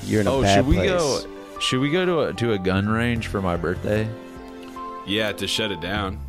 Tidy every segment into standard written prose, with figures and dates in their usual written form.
you're in a bad place. Should we go to a gun range for my birthday? Yeah, to shut it down.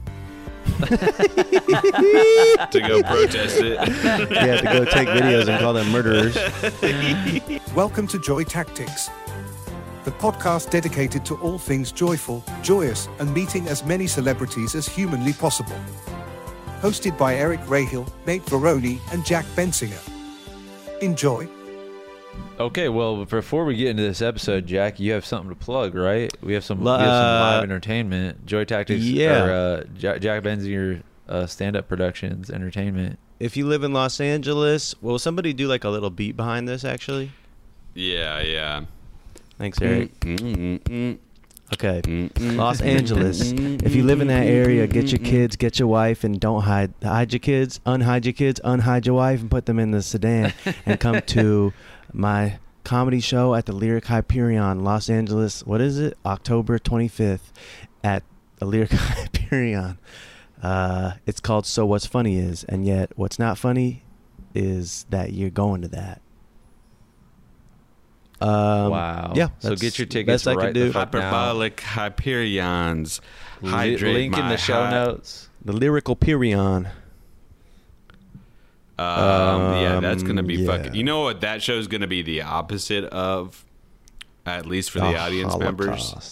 To go protest it. Yeah, to go take videos and call them murderers. Welcome to Joy Tactics, the podcast dedicated to all things joyful, joyous, and meeting as many celebrities as humanly possible. Hosted by Eric Rahill, Nate Veroni, and Jack Bensinger. Enjoy. Okay, well, before we get into this episode, Jack, you have something to plug, right? We have some live entertainment. Joy Tactics, yeah. Jack Bensinger stand-up productions, entertainment. If you live in Los Angeles, will somebody do like a little beat behind this, actually? Yeah. Thanks, Eric. Okay, Los Angeles. If you live in that area, get your kids, get your wife, and don't hide your kids, unhide your wife, and put them in the sedan, and come to my comedy show at the Lyric Hyperion, Los Angeles. What is it? October 25th at the Lyric Hyperion. It's called So What's Funny Is, and yet what's not funny is that you're going to that. Wow. Yeah. So get your tickets best I right can do. the fuck now. Hyperbolic Hyperions. Hydrate Link in my the show notes. The Lyrical Hyperion. Yeah, that's gonna be yeah. fucking. You know what? That show's gonna be the opposite of, at least for the audience members,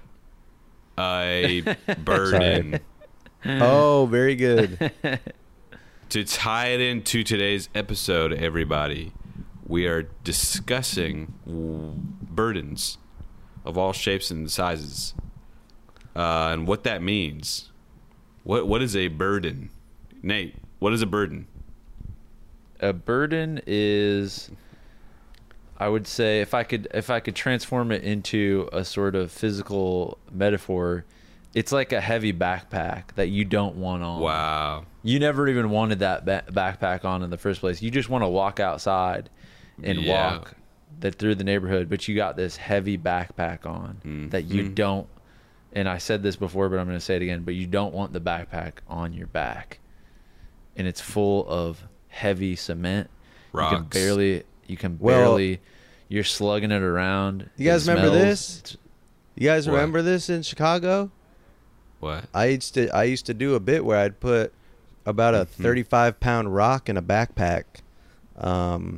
a burden. Oh, very good. To tie it into today's episode, everybody, we are discussing burdens of all shapes and sizes, and what that means. What is a burden, Nate? What is a burden? A burden is, I would say, if I could transform it into a sort of physical metaphor, it's like a heavy backpack that you don't want on. Wow. You never even wanted that backpack on in the first place. You just want to walk outside and walk through the neighborhood, but you got this heavy backpack on that you don't, and I said this before, but I'm going to say it again, but you don't want the backpack on your back. And it's full of heavy cement. Rocks. You can barely, you're slugging it around. You guys remember this? You guys What? remember this in Chicago? What? I used to do a bit where I'd put about a 35-pound rock in a backpack. In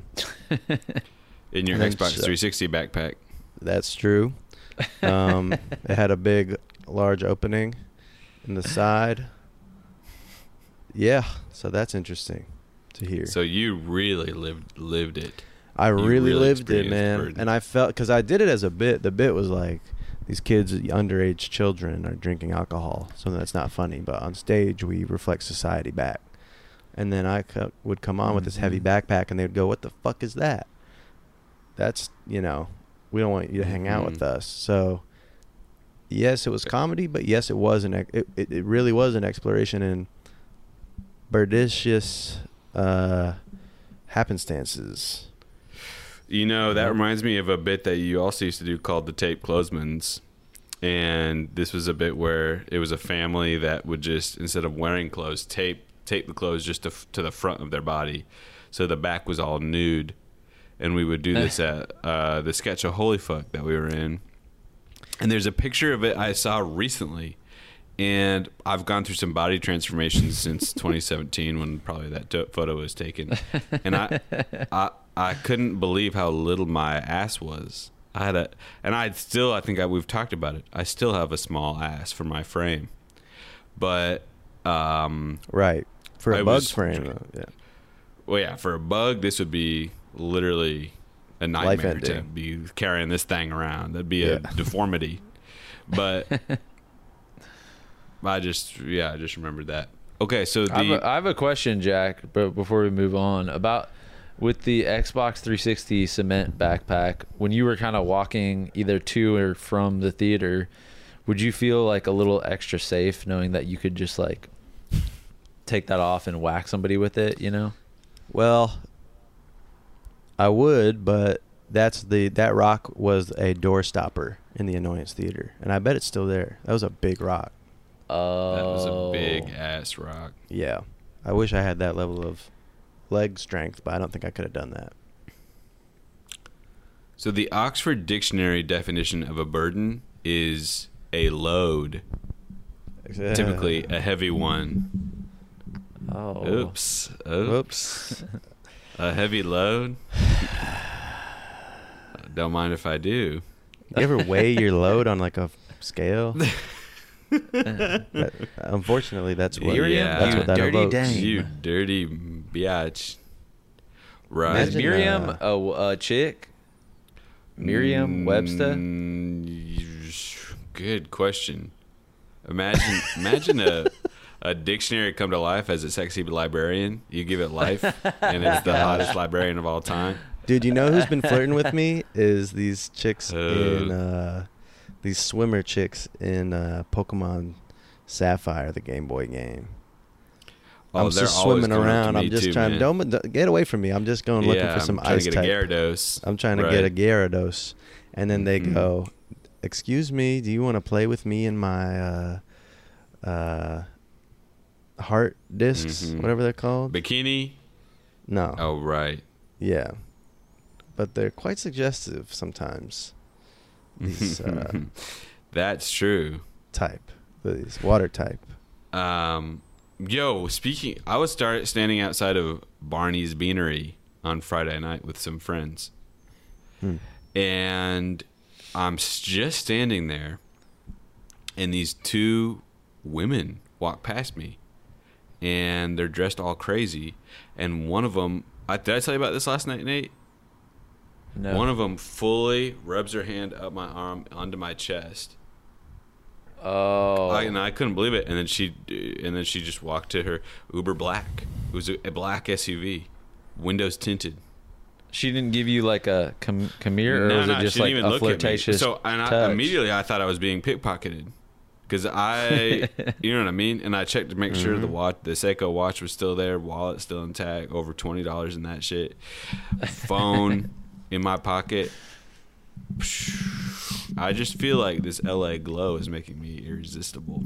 your And Xbox so- 360 backpack. That's true. It had a big, large opening in the side. Yeah, so that's interesting to hear. So you really lived it. I really lived it, experienced man. burden. And I felt, because I did it as a bit. The bit was like, these kids, underage children, are drinking alcohol. Something that's not funny. But on stage, we reflect society back. And then I would come on with this heavy backpack, and they would go, "What the fuck is that? That's, we don't want you to hang out with us." So, yes, it was comedy, but yes, it was it really was an exploration in burdicious happenstances. That reminds me of a bit that you also used to do called the Tape Clothesmans. And this was a bit where it was a family that would just, instead of wearing clothes, tape the clothes just to the front of their body. So the back was all nude. And we would do this at the sketch of Holy Fuck that we were in. And there's a picture of it I saw recently. And I've gone through some body transformations since 2017 when probably that photo was taken. And I couldn't believe how little my ass was. I think we've talked about it. I still have a small ass for my frame. But Right. For a bug's frame, though. Yeah. Well, yeah, for a bug, this would be literally a nightmare to Life-ending. be carrying this thing around. That'd be a deformity. But I just remembered that. Okay, so I have a question, Jack, but before we move on, about with the Xbox 360 cement backpack, when you were kind of walking either to or from the theater, would you feel like a little extra safe knowing that you could just like take that off and whack somebody with it, Well, I would, but that rock was a door stopper in the Annoyance Theater, and I bet it's still there. That was a big rock. Oh. That was a big ass rock. Yeah. I wish I had that level of leg strength, but I don't think I could have done that. So the Oxford Dictionary definition of a burden is a load, typically a heavy one. Oh. Oops. Whoops. A heavy load? Don't mind if I do. You ever weigh your load on like a scale? Unfortunately, that's what. Yeah. That's what that dirty evokes. dame. You dirty biatch. Right. Is Miriam a chick? Miriam Webster? Good question. Imagine a dictionary come to life as a sexy librarian. You give it life, and it's the hottest librarian of all time. Dude, you know who's been flirting with me is these chicks in these swimmer chicks in Pokemon Sapphire, the Game Boy game. I'm they're just always swimming going up to around. me I'm just too, trying. man. Don't get away from me. I'm just going looking for some I'm trying ice to get type. a Gyarados. I'm trying to Right. get a Gyarados, and then they go, "Excuse me, do you want to play with me in my heart discs, whatever they're called?" Bikini. No. Oh right. Yeah, but they're quite suggestive sometimes. These That's true. type, these water type. Yo, speaking, I was standing outside of Barney's Beanery on Friday night with some friends, and I'm just standing there, and these two women walk past me, and they're dressed all crazy, and one of them, did I tell you about this last night, Nate? No. One of them fully rubs her hand up my arm onto my chest. Oh. I couldn't believe it, and then she just walked to her Uber Black. It was a black SUV, windows tinted. She didn't give you like a come here, or was it just she like didn't even a look at me. flirtatious So and touch? immediately I thought I was being pickpocketed because you know what I mean. And I checked to make sure the Seiko watch was still there, wallet still intact, over $20 in that shit, phone in my pocket. I just feel like this LA glow is making me irresistible.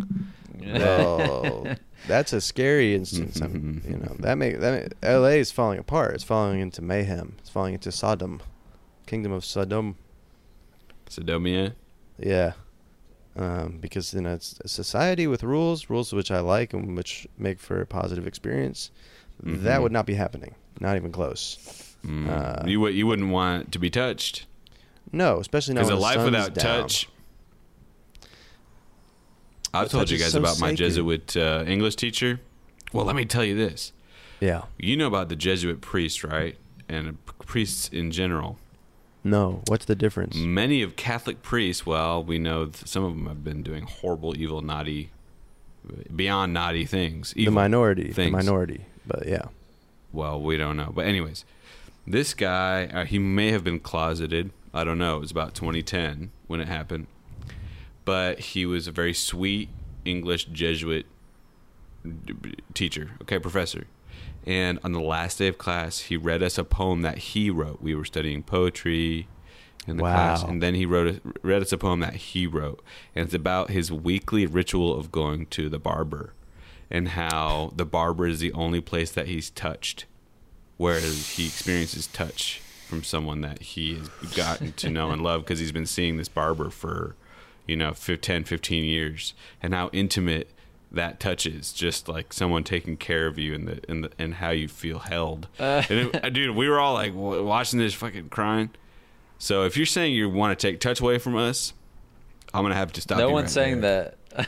Oh, that's a scary instance. LA is falling apart. It's falling into mayhem. It's falling into Sodom, kingdom of Sodom. Sodomia. Yeah, because it's a society with rules which I like and which make for a positive experience. That would not be happening. Not even close. You wouldn't want it to be touched. No, especially not Because when a the life sun's without down. touch. I've But told touch you is guys so about my sacred. Jesuit English teacher. Well, let me tell you this. Yeah. You know about the Jesuit priest, right? And priests in general. No. What's the difference? Many of Catholic priests, well, we know some of them have been doing horrible, evil, naughty, beyond naughty things. The Evil minority. things. The minority. But yeah. Well, we don't know. But anyways, this guy, he may have been closeted. I don't know. It was about 2010 when it happened. But he was a very sweet English Jesuit teacher, professor. And on the last day of class, he read us a poem that he wrote. We were studying poetry in the class. And then he read us a poem that he wrote. And it's about his weekly ritual of going to the barber and how the barber is the only place that he's touched, whereas he experiences touch from someone that he has gotten to know and love because he's been seeing this barber for 10, 15 years, and how intimate that touch is, just like someone taking care of you and how you feel held. Dude, we were all like watching this fucking crying. So if you're saying you want to take touch away from us, I'm gonna have to stop. No you one's right saying there. that.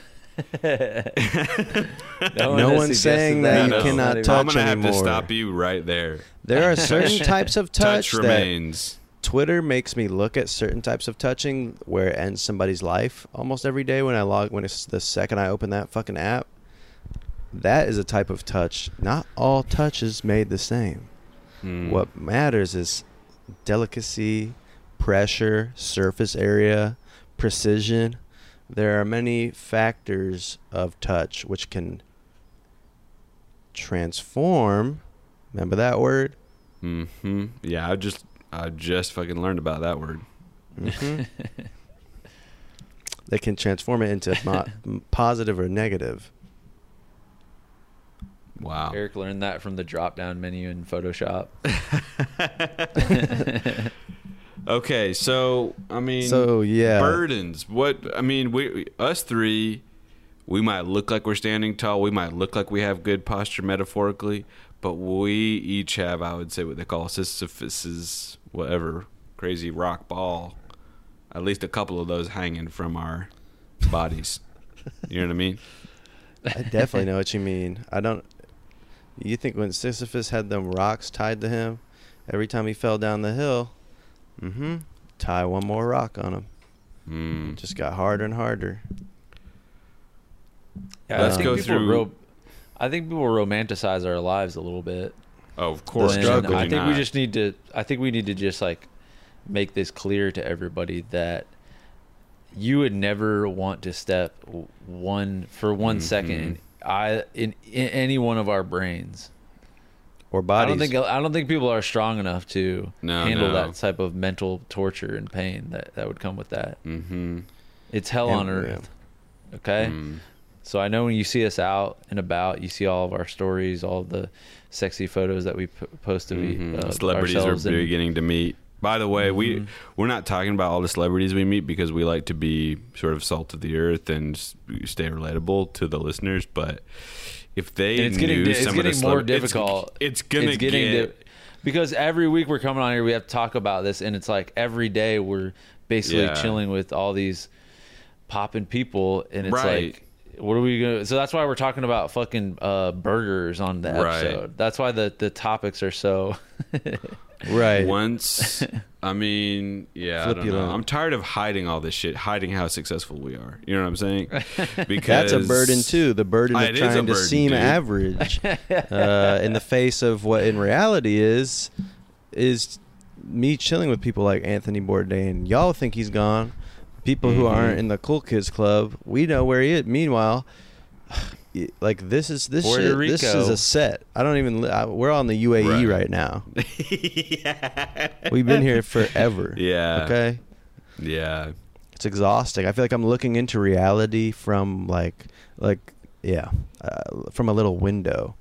No one's saying that you cannot touch I'm gonna have to anymore. stop you right there. There are certain types of touch that remains. Twitter makes me look at certain types of touching where it ends somebody's life almost every day when it's the second I open that fucking app. That is a type of touch. Not all touch is made the same. What matters is delicacy, pressure, surface area, precision. There are many factors of touch which can transform. Remember that word? Yeah, I just fucking learned about that word. They can transform it into positive or negative. Wow. Eric learned that from the drop-down menu in Photoshop. Okay, so I mean, yeah, burdens. What I mean, us three, we might look like we're standing tall. We might look like we have good posture metaphorically, but we each have, I would say, what they call Sisyphus's whatever crazy rock ball. At least a couple of those hanging from our bodies. You know what I mean? I definitely know what you mean. I don't. You think when Sisyphus had them rocks tied to him, every time he fell down the hill, tie one more rock on him. It just got harder and harder. Yeah, Let's go through. I think people romanticize our lives a little bit. Oh, of course. And I think we just need to. I think we need to just like make this clear to everybody that you would never want to step one second in any one of our brains or bodies. I don't think people are strong enough to handle that type of mental torture and pain that would come with that. It's hell on earth. Okay. So I know when you see us out and about, you see all of our stories, all of the sexy photos that we post to celebrities are beginning to meet. By the way, we're not talking about all the celebrities we meet because we like to be sort of salt of the earth and stay relatable to the listeners. But if they knew some of the more difficult, it's gonna get because every week we're coming on here, we have to talk about this, and it's like every day we're basically chilling with all these popping people, and it's like, what are we gonna? So that's why we're talking about fucking burgers on the episode. That's why the topics are so. Right. Once, I mean, I don't know. I'm tired of hiding all this shit, hiding how successful we are. You know what I'm saying? Because that's a burden too. The burden of trying to seem average in the face of what in reality is me chilling with people like Anthony Bourdain. Y'all think he's gone. People who aren't in the cool kids club, we know where he is. Meanwhile, like this is a set. I don't even. We're on the UAE right now. We've been here forever. Yeah. Okay. Yeah. It's exhausting. I feel like I'm looking into reality from from a little window.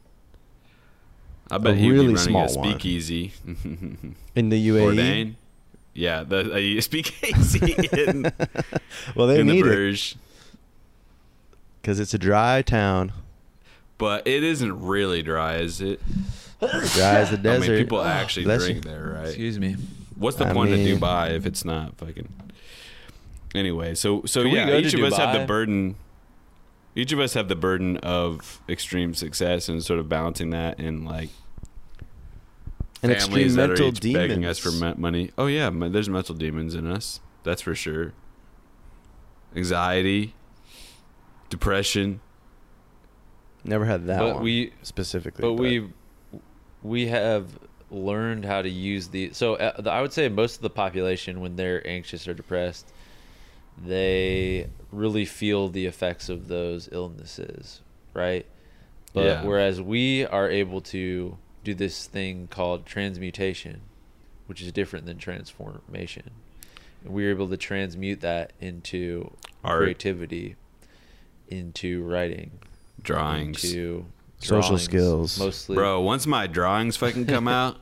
I bet he'd really be running a speakeasy in the UAE. Bourdain? Yeah, the speakeasy in, well, they in need the Bruges. Because it's a dry town. But it isn't really dry, is it? Dry as the desert. I mean, people actually drink there, right? Excuse me. What's the point of Dubai if it's not fucking... Anyway, so yeah, each of us have the burden... Each of us have the burden of extreme success and sort of balancing that in, like... And extreme mental demons. Begging us for money. Oh, yeah, there's mental demons in us. That's for sure. Anxiety... Depression. Never had that one specifically. But we have learned how to use the. So I would say most of the population, when they're anxious or depressed, they really feel the effects of those illnesses, right? But whereas we are able to do this thing called transmutation, which is different than transformation, and we're able to transmute that into creativity. Into writing, drawings, into social skills, mostly. Bro, once my drawings fucking come out,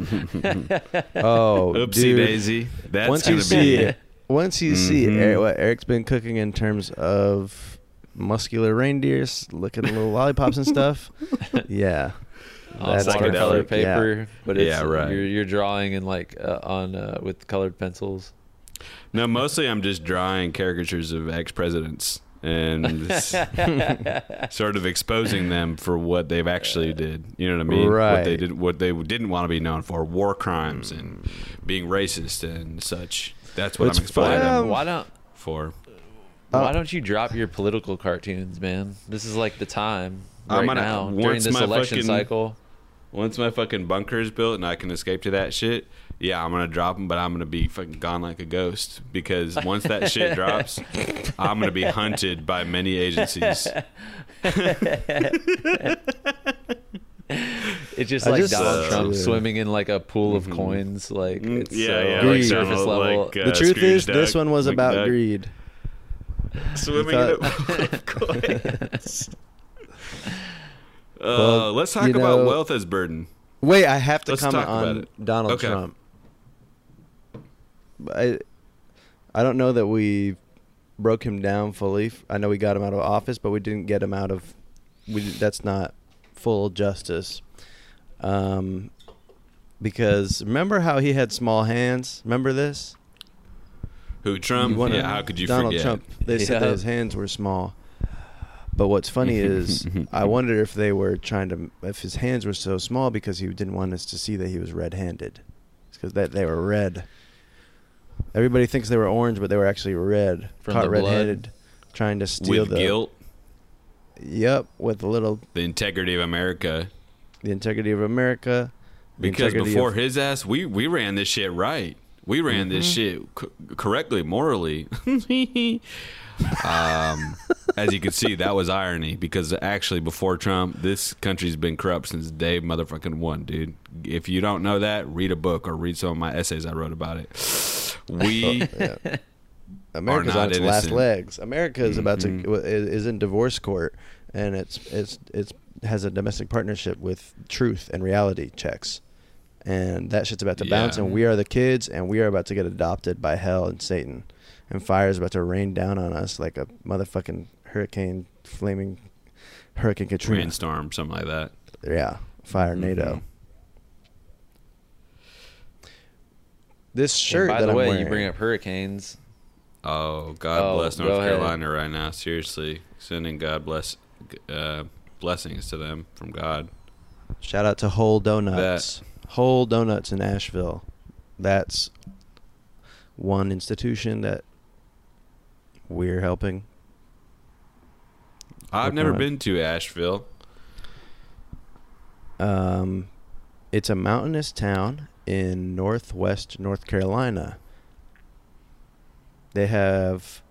oopsie dude. daisy. That's once you see what Eric's been cooking in terms of muscular reindeers, looking at little lollipops and stuff. Yeah, that's watercolor paper, but it's you're drawing in like with colored pencils. No, mostly I'm just drawing caricatures of ex-presidents. And sort of exposing them for what they've actually did. You know what I mean? Right. What they didn't want to be known for: war crimes and being racist and such. That's what I'm exposing them for. Why don't you drop your political cartoons, man? This is like the time now during this election cycle. Once my fucking bunker is built and I can escape to that shit, yeah, I'm going to drop them, but I'm going to be fucking gone like a ghost. Because once that shit drops, I'm going to be hunted by many agencies. It's just like Donald Trump swimming in like a pool of coins. Like, it's like surface level. Like, the truth is, this one was about greed. Swimming in a pool of coins. Let's talk about wealth as burden. Wait, I have to comment on Donald Trump. I don't know that we broke him down fully. I know we got him out of office, but we didn't get him out of. That's not full justice. Because remember how he had small hands? Remember this? Who, Trump? Yeah, how could you Donald forget? Trump. They said that his hands were small. But what's funny is I wonder if they were if his hands were so small because he didn't want us to see that he was red-handed. It's because they were red. Everybody thinks they were orange, but they were actually red. From Caught the red-handed, trying to steal With guilt. Yep, with a little. The integrity of America. The integrity of America. Because before his ass, we ran this shit right. We ran this shit correctly, morally. As you can see, that was irony, because actually before Trump, this country's been corrupt since day motherfucking one, dude. If you don't know that, read a book or read some of my essays I wrote about it. America's on its last legs. America is about to is in divorce court, and it's has a domestic partnership with truth and reality checks, and that shit's about to bounce. And we are the kids, and we are about to get adopted by hell and Satan, and fire is about to rain down on us like a motherfucking flaming Hurricane Katrina, rainstorm, something like that. Yeah, fire NATO. This shirt by that the I'm way, wearing, you bring up hurricanes. Oh, God bless North go ahead. Carolina right now. Seriously, sending blessings to them from God. Shout out to Whole Donuts. Whole Donuts in Asheville. That's one institution that we're helping. I've never been to Asheville. It's a mountainous town in northwest North Carolina. They have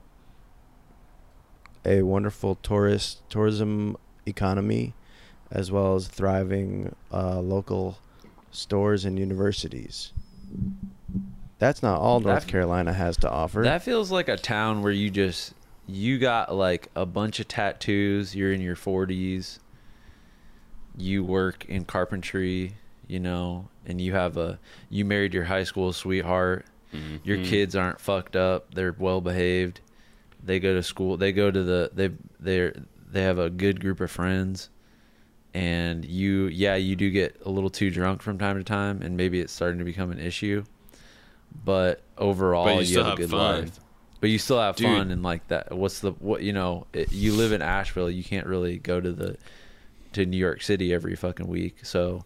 a wonderful tourism economy, as well as thriving local stores and universities. That's not all North Carolina has to offer. That feels like a town where you got like a bunch of tattoos, you're in your 40s, you work in carpentry, and you married your high school sweetheart. Your kids aren't fucked up, they're well behaved, they go to school, they have a good group of friends, and you do get a little too drunk from time to time, and maybe it's starting to become an issue, but overall you have a good life. But you still have fun, and like that. You live in Asheville. You can't really go to New York City every fucking week. So,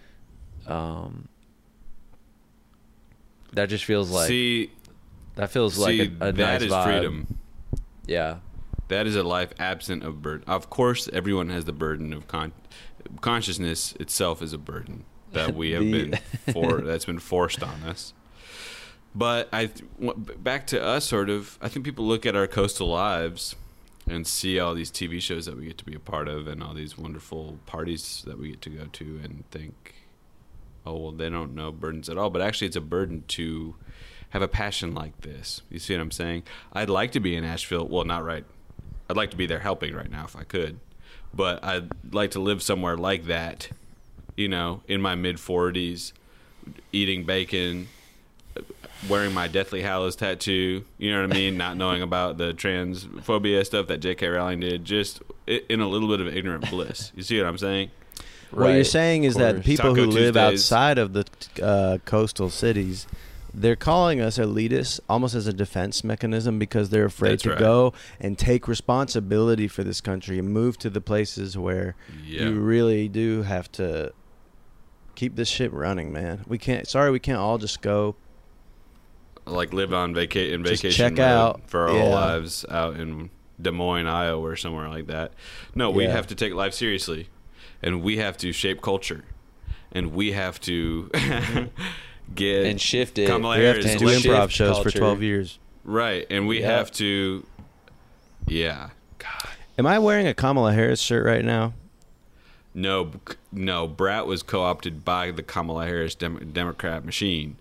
that just feels like a nice that is vibe. freedom. Yeah, that is a life absent of burden. Of course, everyone has the burden of consciousness itself is a burden that we have that's been forced on us. But back to us, sort of, I think people look at our coastal lives and see all these TV shows that we get to be a part of and all these wonderful parties that we get to go to and think, oh, well, they don't know burdens at all. But actually, it's a burden to have a passion like this. You see what I'm saying? I'd like to be in Asheville. Well, not right. I'd like to be there helping right now if I could. But I'd like to live somewhere like that, in my mid-40s, eating bacon, wearing my Deathly Hallows tattoo, you know what I mean? Not knowing about the transphobia stuff that J.K. Rowling did, just in a little bit of ignorant bliss. You see what I'm saying? What you're saying is that people Taco who live Tuesdays. outside of the coastal cities, they're calling us elitists almost as a defense mechanism because they're afraid to go and take responsibility for this country and move to the places where you really do have to keep this shit running, man. We can't all just go like live on vacation check out for our whole lives out in Des Moines, Iowa, or somewhere like that. No, we have to take life seriously, and we have to shape culture, and we have to get and shift it. We have to do improv shows for 12 years, right? And we have to, God. Am I wearing a Kamala Harris shirt right now? No. Brat was co-opted by the Kamala Harris Democrat machine.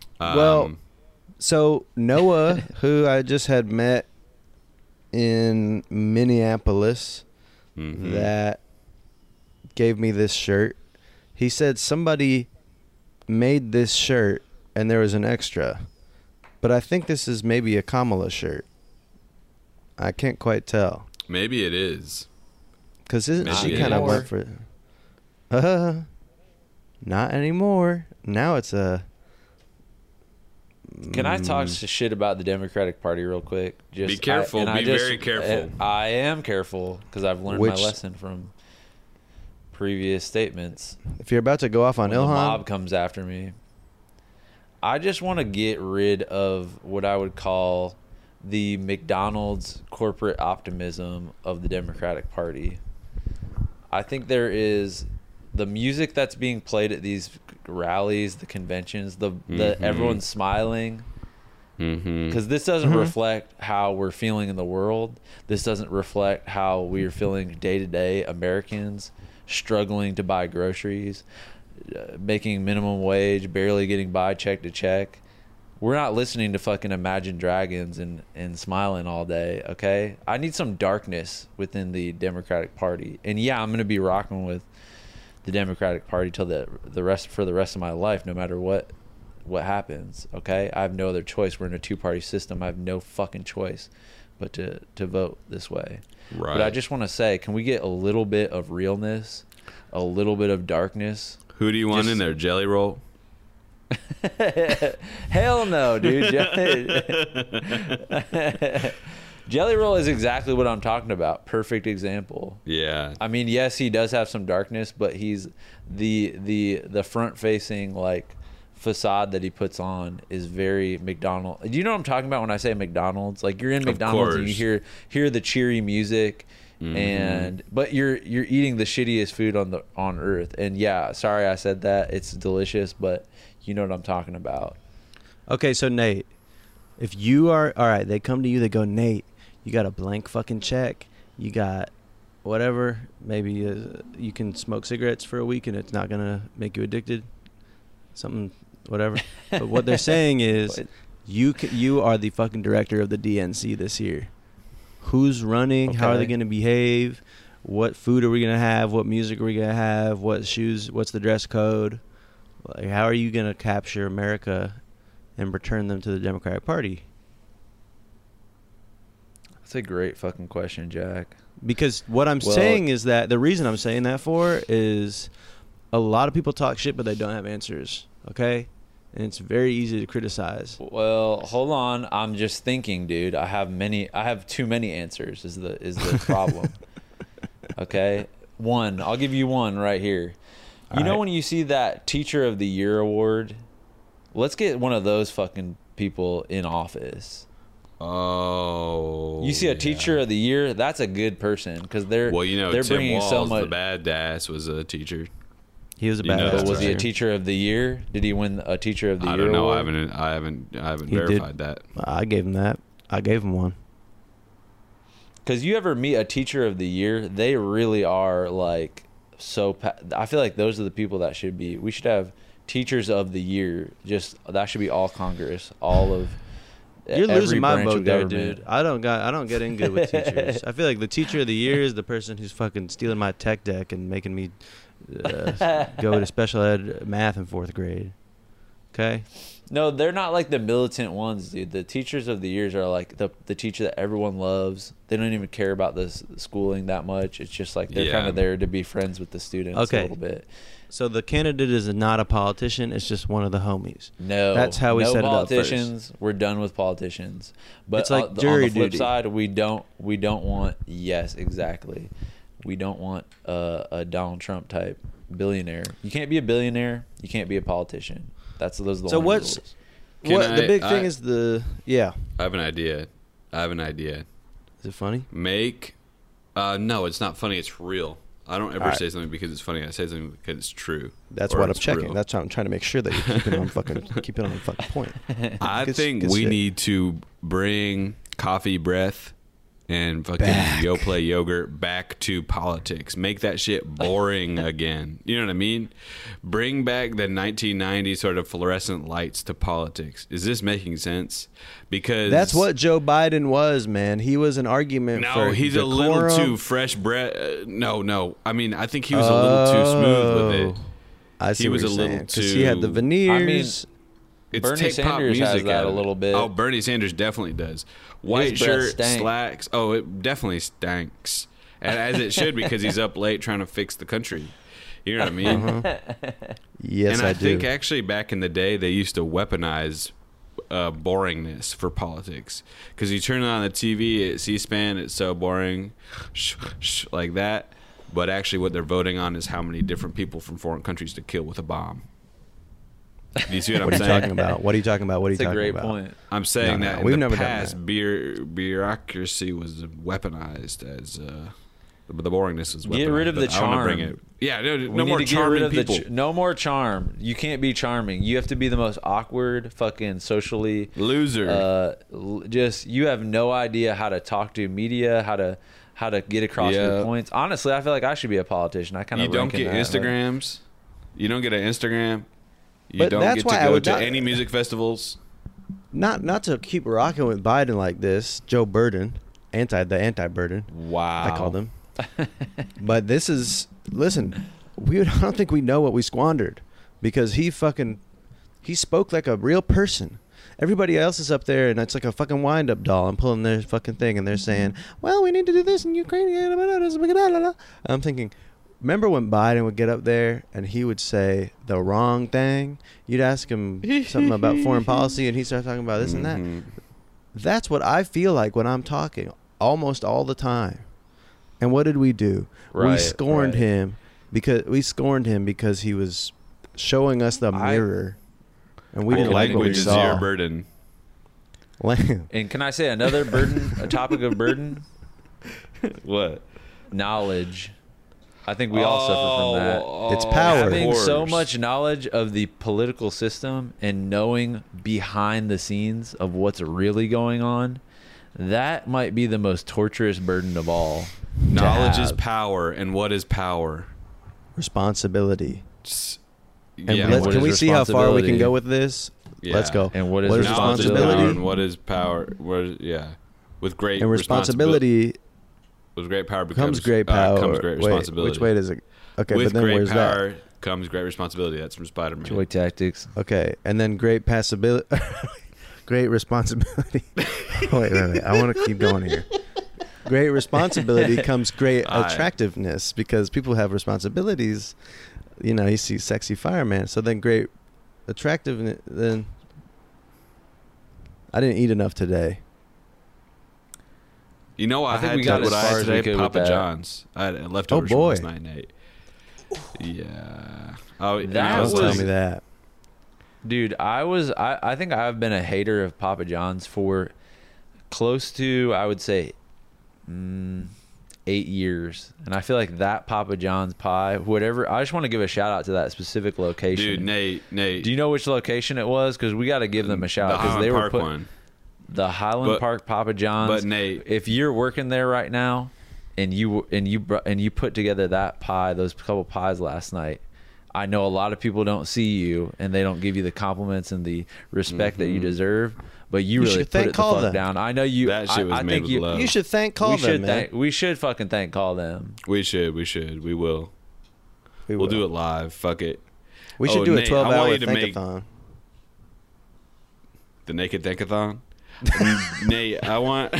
So Noah, who I just had met in Minneapolis, that gave me this shirt, he said somebody made this shirt and there was an extra. But I think this is maybe a Kamala shirt. I can't quite tell. Maybe it is. Because she Maybe kind of anymore. went for... not anymore. Now it's a... Can I talk shit about the Democratic Party real quick? Be careful. Be very careful. I am careful because I've learned my lesson from previous statements. If you're about to go off on When the Ilhan... mob comes after me. I just want to get rid of what I would call the McDonald's corporate optimism of the Democratic Party. I think there is the music that's being played at these rallies, the conventions, the everyone's smiling, because this doesn't reflect how we're feeling in the world. This doesn't reflect how we are feeling day to day. Americans struggling to buy groceries, making minimum wage, barely getting by check to check. We're not listening to fucking Imagine Dragons and smiling all day, okay? I need some darkness within the Democratic Party. And yeah, I'm going to be rocking with the Democratic Party till the rest of my life, no matter what happens, okay? I have no other choice. We're in a two-party system. I have no fucking choice but to vote this way. Right. But I just want to say, can we get a little bit of realness, a little bit of darkness? Who do you want in there? Jelly Roll? Hell no, dude. Jelly Roll is exactly what I'm talking about. Perfect example. Yeah. I mean, yes, he does have some darkness, but he's the front facing like facade that he puts on is very McDonald's. Do you know what I'm talking about when I say McDonald's? Like, you're in McDonald's and you hear the cheery music, but you're eating the shittiest food on earth. And yeah, sorry I said that. It's delicious, but you know what I'm talking about. Okay, so Nate, if you are all right, they come to you, they go, Nate, you got a blank fucking check, you got whatever, maybe you can smoke cigarettes for a week and it's not gonna make you addicted, something, whatever. But what they're saying is you are the fucking director of the DNC this year. Who's running? Okay. How are they going to behave? What food are we going to have? What music are we going to have? What shoes? What's the dress code? Like, how are you going to capture America and return them to the Democratic Party? That's a great fucking question, Jack. Because what I'm saying is that the reason I'm saying that for is a lot of people talk shit, but they don't have answers. Okay? And it's very easy to criticize. Well, hold on. I'm just thinking, dude. I have too many answers is the problem. Okay? One. I'll give you one right here. You know when you see that Teacher of the Year award? Let's get one of those fucking people in office. Oh. You see a Teacher of the Year? That's a good person because they're Tim bringing Walz, so much. the badass, was a teacher. He was a badass. Was he a Teacher of the Year? Did he win a Teacher of the Year? I don't know. Award? I haven't verified that. I gave him that. I gave him one. Because you ever meet a Teacher of the Year, they really are like so. I feel like those are the people that should be. We should have Teachers of the Year. Just that should be all Congress, all of. You're losing my vote there, government. dude. I don't get in good with teachers. I feel like the Teacher of the Year is the person who's fucking stealing my tech deck and making me go to special ed math in 4th grade. Okay? No, they're not like the militant ones, dude. The Teachers of the Years are like the teacher that everyone loves. They don't even care about the schooling that much. It's just like they're kind of there to be friends with the students a little bit. So the candidate is not a politician. It's just one of the homies. No. That's how we set it up first. Politicians. We're done with politicians. But it's like jury on the flip duty. side, we don't want, yes, exactly. We don't want a Donald Trump type billionaire. You can't be a billionaire. You can't be a politician. Those are the rules. The big thing is I have an idea. Is it funny? No, it's not funny. It's real. I don't ever say something because it's funny. I say something because it's true. That's what I'm checking. Real. That's how I'm trying to make sure that you're keeping on fucking point. I think we need to bring Coffee Breath and fucking Yoplait yogurt back to politics. Make that shit boring again. You know what I mean? Bring back the 1990s sort of fluorescent lights to politics. Is this making sense? Because that's what Joe Biden was, man. He was an argument for he's decorum. A little too fresh breath. No. I mean, I think he was a little too smooth with it. I see he was what a you're little saying. too. He had the veneers. It's Bernie take pop Sanders has music that out a of it. little bit. Oh, Bernie Sanders definitely does. White His breath shirt, stank. slacks. Oh, it definitely stinks. And as it should, because he's up late trying to fix the country. You know what I mean? Yes, and I do. think actually back in the day, they used to weaponize boringness for politics. Because you turn on the TV at C-SPAN, it's so boring, like that. But actually what they're voting on is how many different people from foreign countries to kill with a bomb. Do you see what I'm What are you saying? talking about? What are you talking about? What are you That's a talking great about? point. I'm saying No, that in we've the never done past, that. bureaucracy was weaponized as the boringness is weaponized. Get rid of the but I wanna charm. bring it. Yeah, no We more need to get rid charming of people. no more charm. You can't be charming. You have to be the most awkward, fucking socially Loser. just you have no idea how to talk to media, how to get across your Yeah. points. Honestly, I feel like I should be a politician. I kind You of don't get Instagrams. You don't get an Instagram. You But don't that's get to why I go would to not- any music festivals. Not to keep rocking with Biden like this, Joe Burden, the anti-Burden, Wow. I called him. But this is, listen, I don't think we know what we squandered, because he spoke like a real person. Everybody else is up there and it's like a fucking wind-up doll and pulling their fucking thing and they're saying, well, we need to do this in Ukraine. I'm thinking, remember when Biden would get up there and he would say the wrong thing? You'd ask him something about foreign policy and he'd start talking about this and that. That's what I feel like when I'm talking almost all the time. And what did we do? We Right, scorned right. him because he was showing us the mirror. And we Your didn't like what we language is your saw. burden. And can I say another burden, a topic of burden? What? Knowledge. I think we all suffer from that. It's power. Having so course. much knowledge of the political system and knowing behind the scenes of what's really going on, that might be the most torturous burden of all. to Knowledge is have. power, and what is power? Responsibility. Yeah, And what can is we see how far we responsibility? can go with this? Yeah. Let's go. And what is What is Knowledge is responsibility? power, and what is power? With great And responsibility with great power comes great power. comes great Wait, responsibility. which way does it? Okay, With but then great where's power that? comes great responsibility. That's from Spider-Man. Joy tactics. Okay, and then great passability, great responsibility. wait. I want to keep going here. Great responsibility comes great All right. attractiveness, because people have responsibilities. You know, you see sexy fireman. So then great attractiveness. Then I didn't eat enough today. You know, I I think had we got what as I far had as we today, could with Papa that. John's. I had leftovers Oh, boy. from last night, Nate. Yeah. Oh, That and I Don't was- tell me that. Dude, I think I've been a hater of Papa John's for close to, I would say, 8 years. And I feel like that Papa John's pie, whatever, I just want to give a shout out to that specific location. Dude, Nate. Do you know which location it was? Because we got to give them a shout the out, because Highland they were Park put one. the Highland But- Park Papa John's. But Nate, If you're working there right now, and you put together that pie, those couple pies last night, I know a lot of people don't see you and they don't give you the compliments and the respect that you deserve. But you really should put thank it the Call fuck them. down. I know you. that shit was I made think with you. love. You should thank Call We them, should man. thank. We should fucking thank Call them. we should. We will. We We'll will. do it live. Fuck it. We should Oh, do a Nate, I want 12-hour you to make- thankathon. The Naked Thankathon. Nate, I want.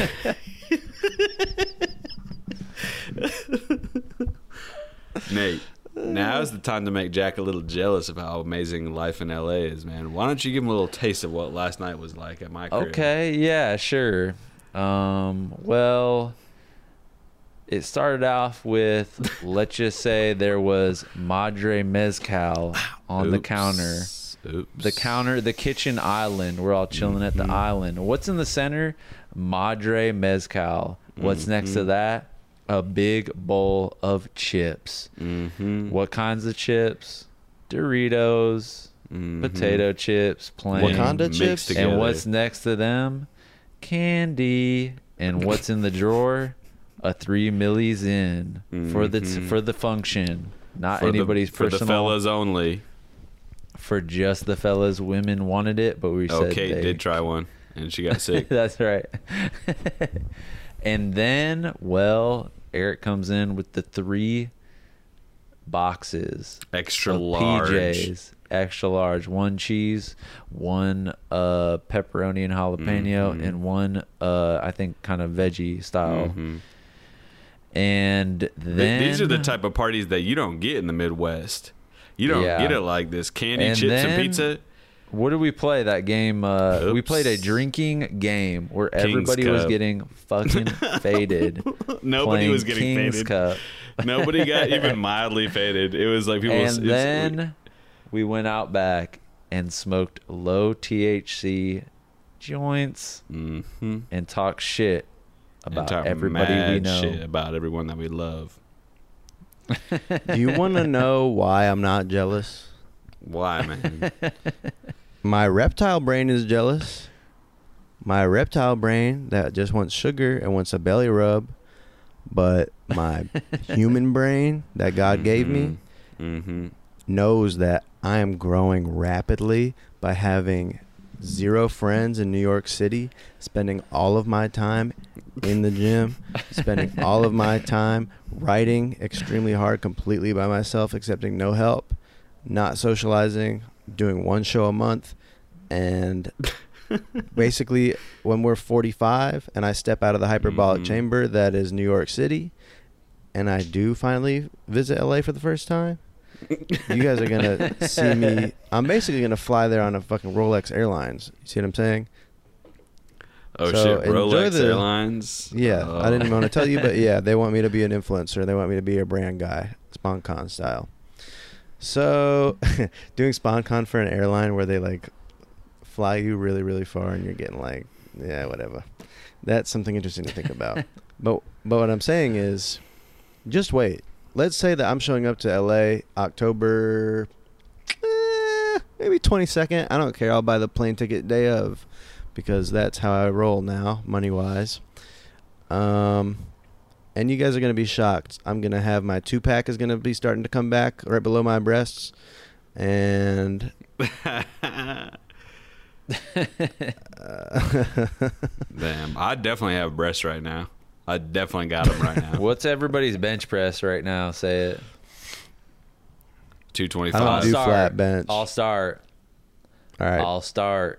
Nate, now's the time to make Jack a little jealous of how amazing life in LA is, man. Why don't you give him a little taste of what last night was like at my crib? Okay. Yeah. Sure. Well, it started off with, let's just say there was Madre Mezcal on the Oops. counter. Oops. The kitchen island. We're all chilling at the island. What's in the center? Madre Mezcal. What's next to that? A big bowl of chips. Mm-hmm. What kinds of chips? Doritos, potato chips, plain. Wakanda Mixed chips? together. And what's next to them? Candy. And what's in the drawer? A 3 millis in for the function, not For the- anybody's for personal. the fellas only. For just the fellas. Women wanted it, but we said Kate they did try one, and she got sick. That's right. And then, well, Eric comes in with the 3 boxes Extra of large. PJs, extra large, 1 cheese, 1 pepperoni and jalapeno, and 1 I think kind of veggie style. And then These are the type of parties that you don't get in the Midwest. You don't get it like this. Candy, And chips, then- and pizza. what did we play that game? We played a drinking game where King's everybody was Cup. getting fucking faded. Nobody playing was getting King's faded. Cup. Nobody got even mildly faded. It was like people. And then we went out back and smoked low THC joints and talked shit about everybody we know. Shit about everyone that we love. Do you want to know why I'm not jealous? Why, man? My reptile brain is jealous. My reptile brain that just wants sugar and wants a belly rub. But my human brain that God gave me knows that I am growing rapidly by having 0 friends in New York City, spending all of my time in the gym, spending all of my time writing extremely hard completely by myself, accepting no help, not socializing, doing 1 show a month, and basically when we're 45 and I step out of the hyperbolic chamber that is New York City and I do finally visit LA for the first time, you guys are gonna see me. I'm basically gonna fly there on a fucking Rolex Airlines. You see what I'm saying? Oh So shit! Rolex enjoy Airlines. Yeah, Oh. I didn't want to tell you, but yeah, they want me to be an influencer. They want me to be a brand guy, SpawnCon style. So, doing SpawnCon for an airline where they like fly you really, really far, and you're getting like, yeah, whatever. That's something interesting to think about. But what I'm saying is, just wait. Let's say that I'm showing up to LA October, maybe 22nd. I don't care. I'll buy the plane ticket day of, because that's how I roll now, money wise. And you guys are gonna be shocked. I'm gonna have my 2-pack is gonna be starting to come back right below my breasts, and Damn, I definitely have breasts right now. I definitely got them right now. What's everybody's bench press right now? Say it. 225. I don't do start. flat bench. I'll start. All right. I'll start.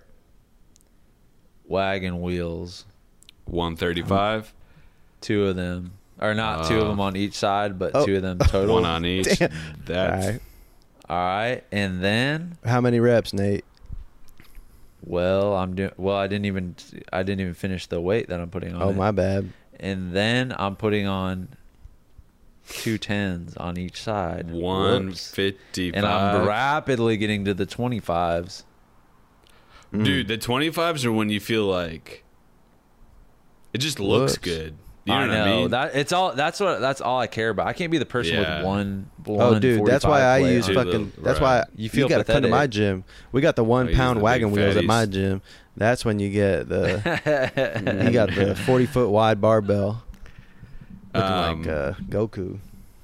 Wagon wheels. 135. 2 of them. Or not 2 of them on each side, but 2 of them total. 1 on each. Damn. That's All right. All right. And then, How many reps, Nate? well, I didn't even finish the weight that I'm putting on. Oh, it. my bad. And then I'm putting on 2 10s on each side. Whoops. 155. And I'm rapidly getting to the 25s. Dude, the 25s are when you feel like it just looks Looks. good. You know what I mean? That's all I care about. I can't be the person Yeah. with one. Oh, dude, that's why I 45 use play on. fucking. Right. That's why You feel got to come to pathetic. my gym. We got the use 1-pound the wagon big wheels at fatties. my gym. That's when you get the. You got the 40-foot wide barbell, looking like Goku.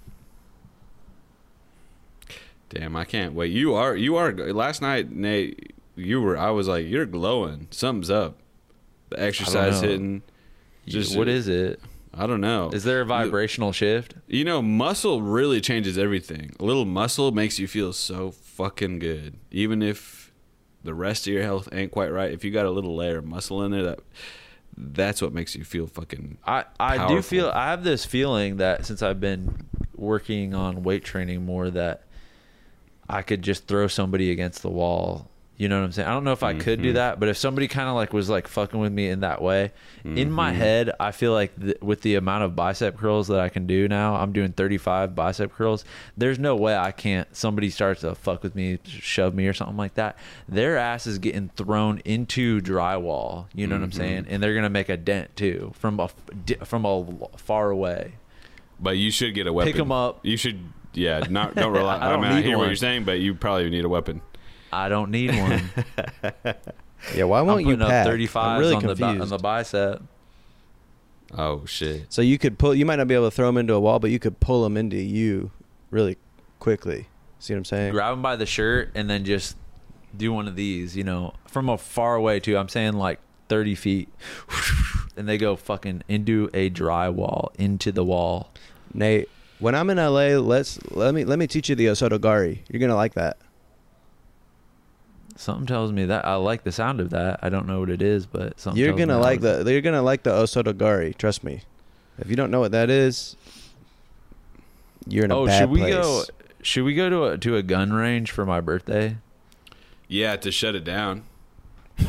Damn, I can't wait. You are. Last night, Nate, I was like, you're glowing. Something's up. The exercise know. hitting. Just What is it? I don't know. Is there a vibrational shift? You know, muscle really changes everything. A little muscle makes you feel so fucking good. Even if the rest of your health ain't quite right, if you got a little layer of muscle in there, that's what makes you feel fucking I powerful. do feel, I have this feeling that since I've been working on weight training more, that I could just throw somebody against the wall. You know what I'm saying? I don't know if I could do that, but if somebody kind of like was like fucking with me in that way, in my head, I feel like with the amount of bicep curls that I can do now, I'm doing 35 bicep curls. There's no way I can't. Somebody starts to fuck with me, shove me or something like that. Their ass is getting thrown into drywall. You know what I'm saying? And they're gonna make a dent too from a far away. But you should get a weapon. Pick 'em up. You should, yeah. Don't rely. I don't I need hear what one. you're saying, but you probably need a weapon. I don't need one. Yeah, why I'm won't you putting up pack? 35s I'm really on confused. on the bicep. Oh shit. So you could pull. You might not be able to throw them into a wall, but you could pull them into you really quickly. See what I'm saying? Grab them by the shirt and then just do one of these, you know, from a far away too. I'm saying like 30 feet, and they go fucking into a drywall, into the wall. Nate, When I'm in LA, let me teach you the Osotogari. You're gonna like that. Something tells me that I like the sound of that. I don't know what it is, but something. You're tells me gonna I like the Osotogari. Trust me. If you don't know what that is, you're in a bad place. Should we go to a gun range for my birthday? Yeah, to shut it down. To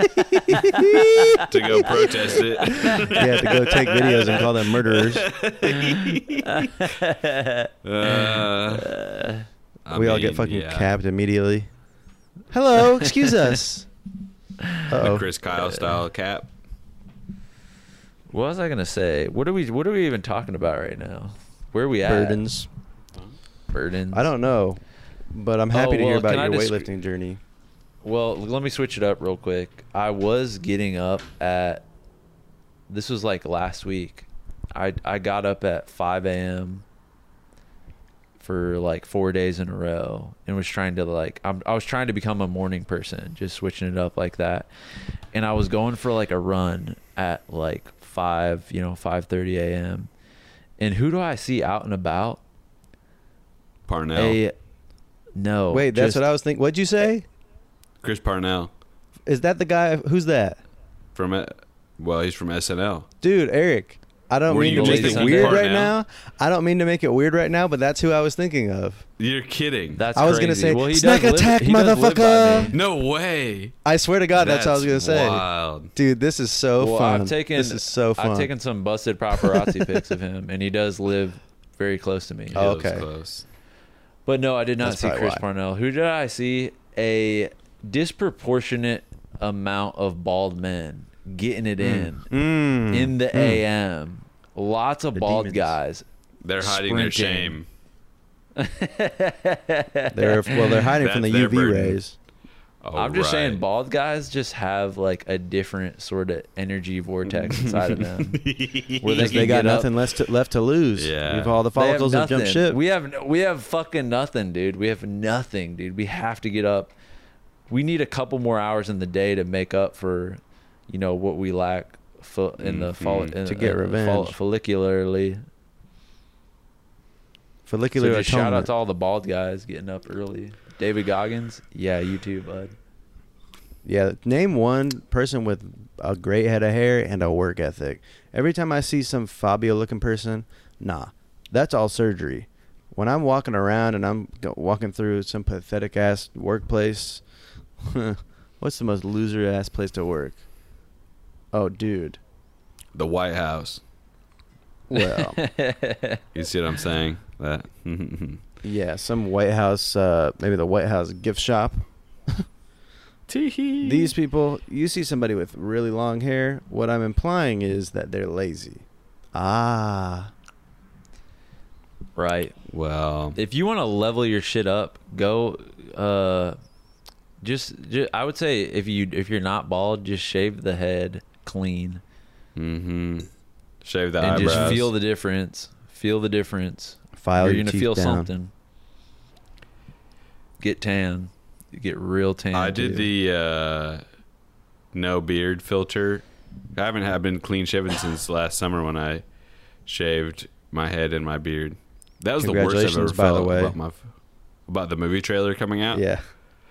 go protest it. Yeah, to go take videos and call them murderers. We all get fucking capped immediately. Hello, excuse us. The Chris Kyle style cap. What was I gonna say? What are we even talking about right now? Where are we at? Burdens. I don't know, but I'm happy to hear about your just weightlifting journey. Well, let me switch it up real quick. I was getting up at, this was like last week. I got up at 5 a.m. for like 4 days in a row and was trying to I was trying to become a morning person, just switching it up like that. And I was going for like a run at like 5:30 a.m. And who do I see out and about? Parnell. No. Wait, that's what I was thinking. What'd you say? Chris Parnell. Is that the guy? Who's that? He's from SNL. Dude, Eric, I don't mean to make it weird right now. I don't mean to make it weird right now, but that's who I was thinking of. You're kidding. That's I was going to say, snack attack, motherfucker. No way. I swear to God, that's what I was going to say. Wild. Dude, this is so fun. This is so fun. I've taken some busted paparazzi pics of him, and he does live very close to me. Oh, okay. Close. But no, I did not see Chris Parnell. Who did I see? A disproportionate amount of bald men getting it in the AM. Lots of bald guys. They're hiding their shame. They're hiding from the UV rays. I'm just saying, bald guys just have like a different sort of energy vortex inside of them, where they got nothing left to lose. Yeah, all the follicles have jumped ship. We have fucking nothing, dude. We have nothing, dude. We have to get up. We need a couple more hours in the day to make up for, what we lack in the to get revenge follicularly. Follicular so just shout out to all the bald guys getting up early. David Goggins, yeah, you too, bud. Yeah, name one person with a great head of hair and a work ethic. Every time I see some Fabio-looking person, that's all surgery. When I'm walking around and I'm walking through some pathetic-ass workplace, what's the most loser-ass place to work? Oh, dude. The White House. Well. You see what I'm saying? That. Yeah, some White House, maybe the White House gift shop. These people, you see somebody with really long hair, what I'm implying is that they're lazy. Right. Well, if you want to level your shit up, go just I would say if you're not bald, just shave the head clean. Shave the eyebrows. And just feel the difference. File You're going to feel down. something. Get tan. You get real tan. I did the no beard filter. I haven't been clean shaven since last summer when I shaved my head and my beard. That was the worst I've ever felt about the movie trailer coming out. Yeah.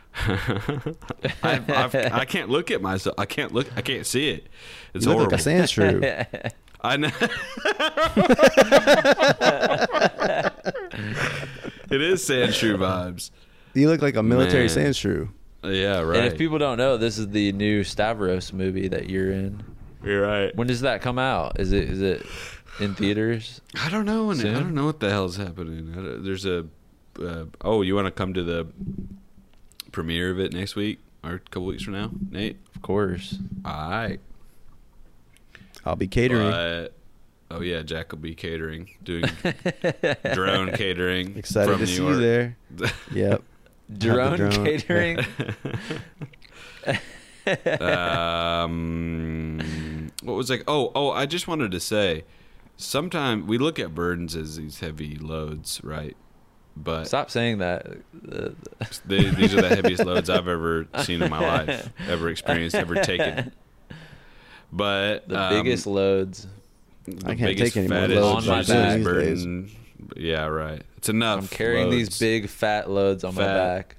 I can't look at myself. I can't see it. It's you horrible. Look like a sand shrew. I know. It is sand shrew vibes. You look like a military sand shrew. Yeah, right. And if people don't know, this is the new Stavros movie that you're in. You're right. When does that come out? Is it in theaters? I don't know. I don't know what the hell's happening. There's a. You want to come to the premiere of it next week or a couple weeks from now, Nate? Of course. All right. I'll be catering. Oh yeah, Jack will be catering, doing drone catering. Excited from to New see York. you there. Yep. Drone catering. What was like? Oh! I just wanted to say, sometimes we look at burdens as these heavy loads, right? But stop saying that. These are the heaviest loads I've ever seen in my life, ever experienced, ever taken. But the biggest loads. I can't take any more loads on my back. Burden Yeah, right. It's enough. I'm carrying loads. these big fat loads on my back.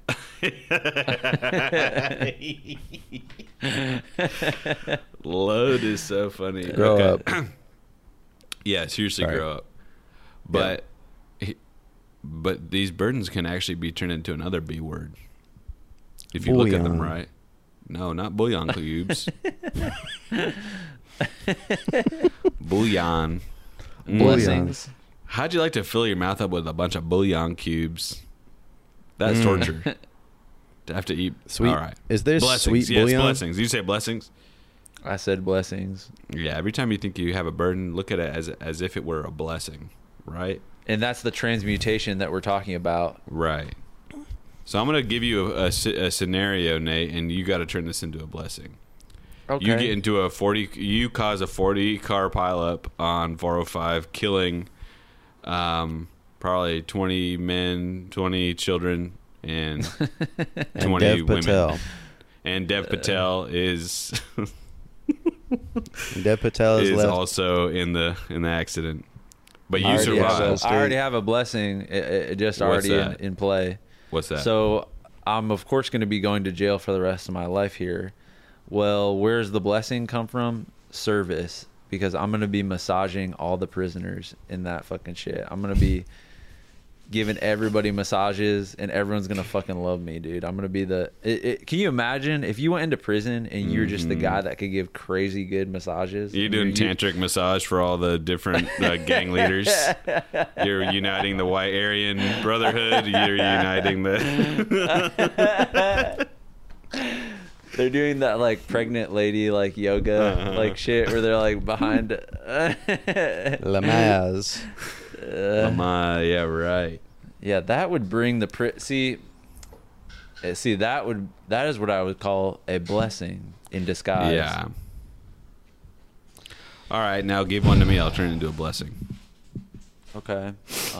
Load is so funny. Grow up. Yeah, seriously, Sorry. grow up. But but these burdens can actually be turned into another B word if you look at them Bouillon. right. No, not bouillon cubes. Bouillon. Blessings. How'd you like to fill your mouth up with a bunch of bouillon cubes? That's torture. To have to eat. Sweet. All right. Is there Blessings. sweet Yes, bouillon? blessings. You say blessings? I said blessings. Yeah. Every time you think you have a burden, look at it as if it were a blessing, right? And that's the transmutation that we're talking about. Right. So I'm going to give you a scenario, Nate, and you got to turn this into a blessing. Okay. You get into you cause a 40 car pileup on 405, killing probably 20 men, 20 children, and 20 Dev women. Patel. And Dev Patel is Dev Patel is left. also in the accident. But I you already have survived. I already have a blessing. It just What's already that? in play. What's that? So I'm of course going to be going to jail for the rest of my life here. Well, where's the blessing come from? Service, because I'm going to be massaging all the prisoners in that fucking shit. I'm going to be giving everybody massages, and everyone's going to fucking love me, dude. I'm going to be can you imagine if you went into prison and you're just the guy that could give crazy good massages? You're doing tantric massage for all the different gang leaders. You're uniting the White Aryan Brotherhood. You're uniting the... They're doing that like pregnant lady like yoga like shit where they're like behind Lamaz. yeah, right. Yeah, that would bring the see that is what I would call a blessing in disguise. Yeah. All right, now give one to me. I'll turn it into a blessing. Okay.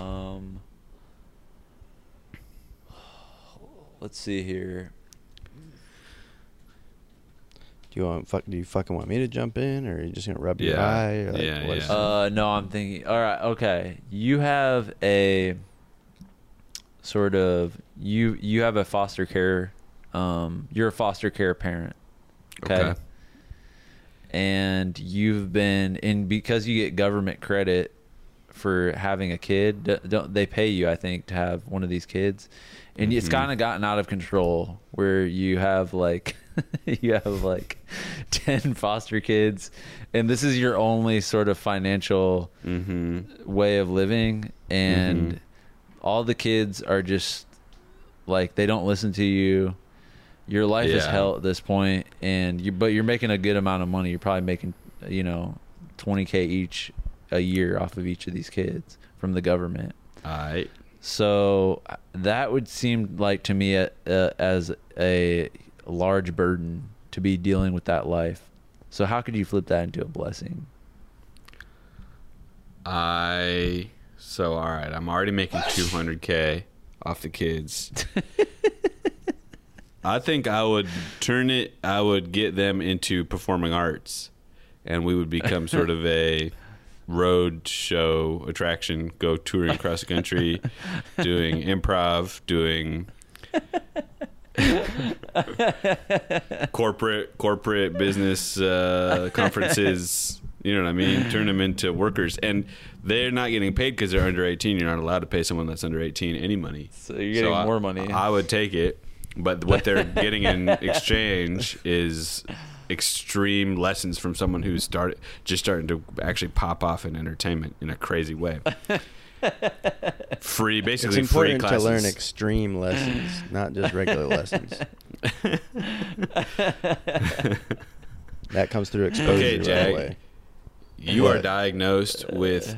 Let's see here. Do you fucking want me to jump in, or are you just gonna rub your Yeah. eye? Or like, Yeah, what is- yeah. No, I'm thinking. All right, okay. You have a sort of you have a foster care. You're a foster care parent. Okay. And you've been because you get government credit for having a kid. Don't they pay you? I think to have one of these kids, and it's kind of gotten out of control where you have like. You have like 10 foster kids, and this is your only sort of financial way of living, and all the kids are just like they don't listen to you. Your life is hell at this point, but you're making a good amount of money. You're probably making 20K each a year off of each of these kids from the government. All right. So that would seem like to me as a large burden to be dealing with that life. So how could you flip that into a blessing? All right, I'm already making $200K off the kids. I think I would get them into performing arts, and we would become sort of a road show attraction, go touring across the country, doing improv, doing corporate business conferences. You know what I mean? Turn them into workers, and they're not getting paid because they're under 18. You're not allowed to pay someone that's under 18 any money. So you're getting more money. I would take it, but what they're getting in exchange is extreme lessons from someone who's starting to actually pop off in entertainment in a crazy way. Free, basically It's free important classes. to learn extreme lessons, not just regular lessons. That comes through exposure Okay, right Jack. away. You What? are diagnosed with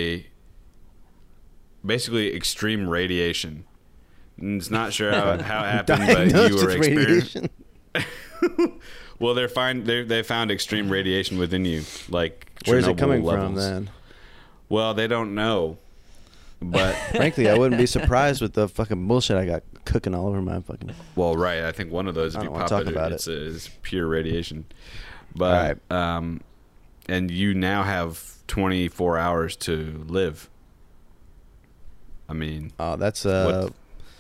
basically extreme radiation. And it's not sure how it happened, but Diagnosed you were with experiencing. radiation. Well, they found extreme radiation within you, like Where's it Chernobyl coming levels. from then? Well, they don't know, but Frankly, I wouldn't be surprised with the fucking bullshit I got cooking all over my fucking. well, right. I think one of those, if I you don't wanna pop talk it, about it's pure radiation. But All right. and you now have 24 hours to live. I mean, that's what-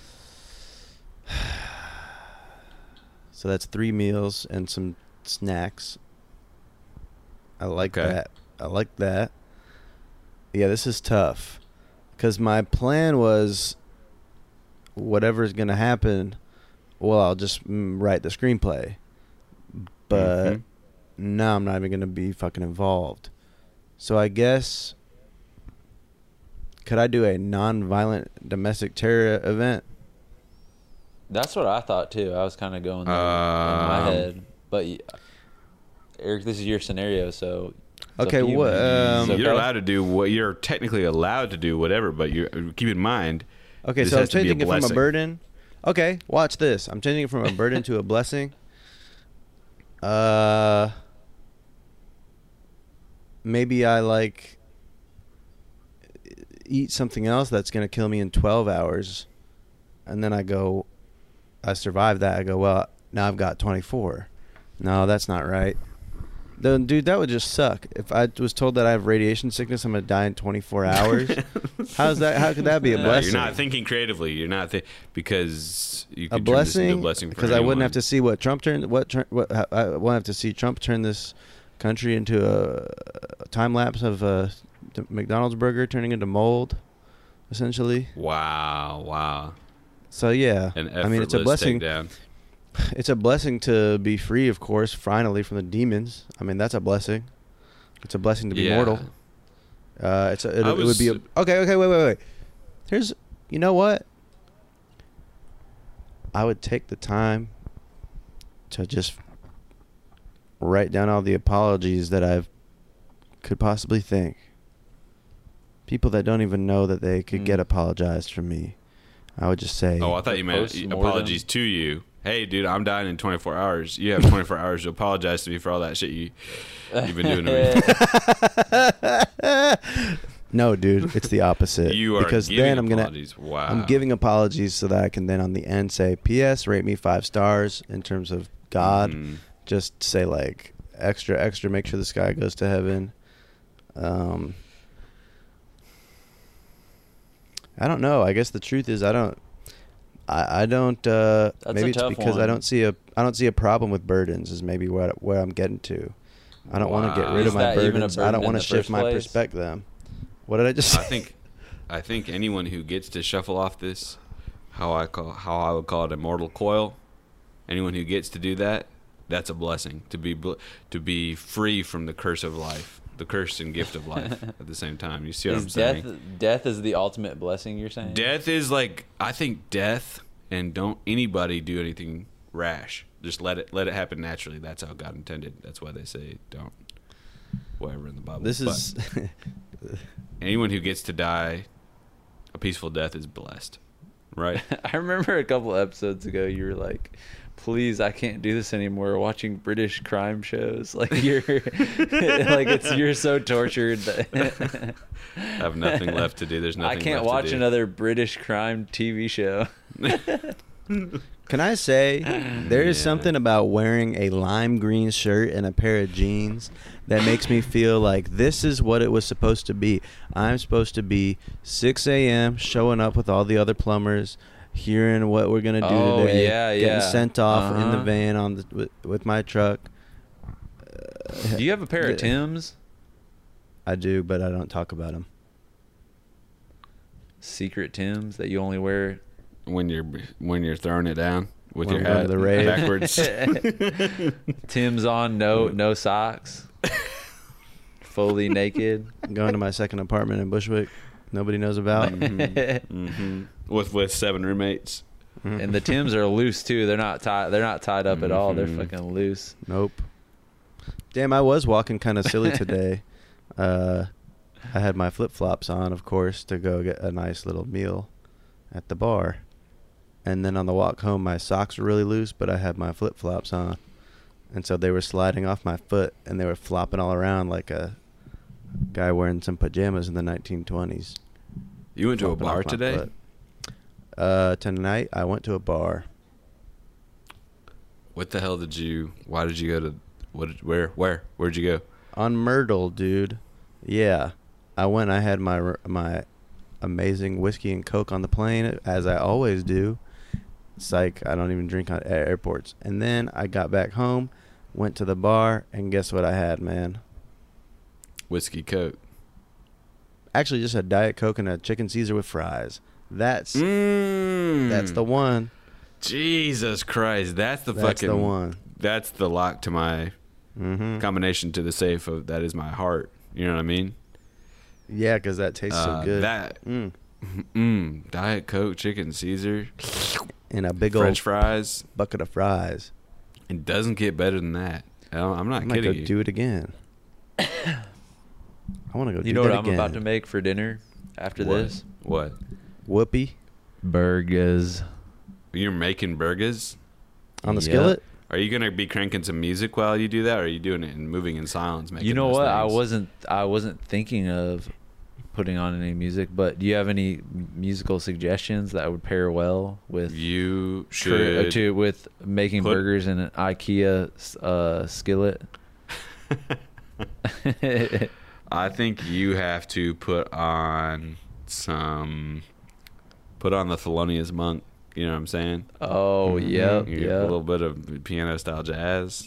so that's 3 meals and some snacks. I like Okay. that. I like that. Yeah, this is tough. Because my plan was whatever's going to happen, well, I'll just write the screenplay. But now I'm not even going to be fucking involved. So I guess, could I do a non-violent domestic terror event? That's what I thought too. I was kind of going there in my head. But Eric, this is your scenario, so it's up Okay, to you, what? man. It's you're okay. allowed to do what you're technically allowed to do, whatever. But you keep in mind. Okay, this so I'm has to be changing it from a blessing. burden. Okay, watch this. I'm changing it from a burden to a blessing. Maybe I eat something else that's gonna kill me in 12 hours, and then I survive that. I go, well, now I've got 24. No, that's not right. Then, dude, that would just suck. If I was told that I have radiation sickness, I'm gonna die in 24 hours. How could that be a No, blessing? you're not thinking creatively. You're not because you A could turn this into blessing, a blessing for because I wouldn't anyone. have to see what Trump turned. I won't have to see Trump turn this country into a time lapse of a McDonald's burger turning into mold, essentially. Wow. So yeah, An I mean, it's a effortless blessing. takedown. It's a blessing to be free, of course, finally from the demons. I mean, that's a blessing. It's a blessing to be Yeah. mortal. It would be okay. Wait. You know what? I would take the time to just write down all the apologies that I could possibly think. People that don't even know that they could get apologized from me. I would just say, Oh, I thought you meant Post-mortem. apologies to you. Hey, dude, I'm dying in 24 hours. You have 24 hours to apologize to me for all that shit you've been doing to me. no, dude, it's the opposite. You are because giving then I'm gonna apologies. Wow. I'm giving apologies so that I can then on the end say, P.S. rate me 5 stars in terms of God. Mhm. Just say like extra, make sure this guy goes to heaven. I don't know. I guess the truth is I don't. Maybe it's tough because one. I don't see a problem with burdens. Is maybe where I'm getting to. I don't want to get rid Is of my that even a burdens. I burden don't in want to the shift first my place? perspective. What did I just say? I think anyone who gets to shuffle off this, how I would call it, a mortal coil. Anyone who gets to do that, that's a blessing. To be free from the curse of life, the curse and gift of life at the same time. You see what I'm saying? Death is the ultimate blessing, you're saying? Death is I think death, and don't anybody do anything rash. Just let it happen naturally. That's how God intended. That's why they say don't. Whatever in the Bible. This is. Anyone who gets to die a peaceful death is blessed, right? I remember a couple episodes ago you were like, please, I can't do this anymore, watching British crime shows. Like you're you're so tortured that I have nothing left to do. There's nothing I can't left watch to do. another British crime TV show. Can I say there is Yeah. something about wearing a lime green shirt and a pair of jeans that makes me feel like this is what it was supposed to be. I'm supposed to be 6 a.m. showing up with all the other plumbers, hearing what we're gonna do Oh, today, yeah, getting yeah. sent off in the Uh-huh. van with my truck. Do you have a pair of Timbs? I do, but I don't talk about them. Secret Timbs that you only wear? when you're throwing it down with When your I'm going hat to the rave. backwards. Timbs on, no socks. Fully naked. Going to my second apartment in Bushwick, nobody knows about. hmm With 7 roommates. And the Timbs are loose too. They're not tied up at all. They're fucking loose. Nope. Damn, I was walking kind of silly today. I had my flip-flops on, of course, to go get a nice little meal at the bar. And then on the walk home, my socks were really loose, but I had my flip-flops on. And so they were sliding off my foot, and they were flopping all around like a guy wearing some pajamas in the 1920s. You went to a Flopping bar off my today? foot. Tonight, I went to a bar. What the hell why did you go to, where'd you go? On Myrtle, dude. Yeah. I went, I had my amazing whiskey and Coke on the plane, as I always do. Psych, I don't even drink at airports. And then I got back home, went to the bar, and guess what I had, man? Whiskey Coke. Actually, just a Diet Coke and a chicken Caesar with fries. That's the one. Jesus Christ, that's the one. That's the lock to my combination to the safe of that is my heart. You know what I mean? Yeah, because that tastes so good. Diet Coke, chicken Caesar, and a big French old fries, bucket of fries. It doesn't get better than that. I'm not kidding go you. do it again. I want to go. You know what I'm about to make for dinner after this? What? Whoopie burgers. You're making burgers on the skillet. Are you gonna be cranking some music while you do that, or are you doing it and moving in silence? You know what? Things? I wasn't thinking of putting on any music, but do you have any musical suggestions that would pair well with you should with making burgers in an IKEA skillet? I think you have to put on the Thelonious Monk. You know what I'm saying? Oh, yeah. A little bit of piano style jazz.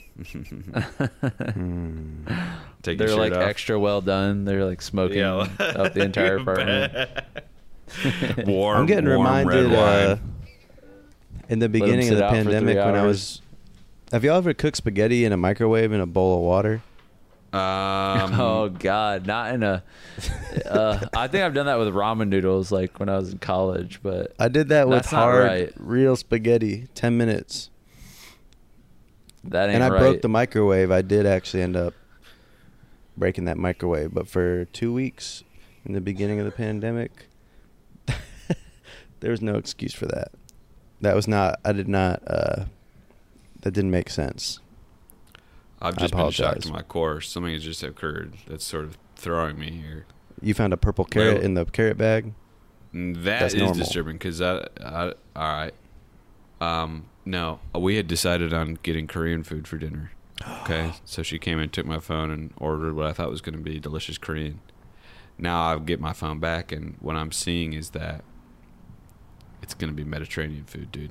They're like off. Extra well done. They're like smoking up the entire apartment. I'm getting reminded in the beginning of the pandemic when I was. Have y'all ever cooked spaghetti in a microwave in a bowl of water? Oh God, not in a. I think I've done that with ramen noodles, like when I was in college. But I did that with hard, real spaghetti. 10 minutes. That ain't and I right. broke the microwave. I did actually end up breaking that microwave, but for 2 weeks in the beginning of the pandemic, there was no excuse for that. That was not. I did not. That didn't make sense. I've just been shocked to my core. Something has just occurred that's sort of throwing me here. You found a purple carrot in the carrot bag? That's normal. Disturbing because all right. No, we had decided on getting Korean food for dinner. Okay, so she came and took my phone and ordered what I thought was going to be delicious Korean. Now I get my phone back, and what I'm seeing is that it's going to be Mediterranean food, dude.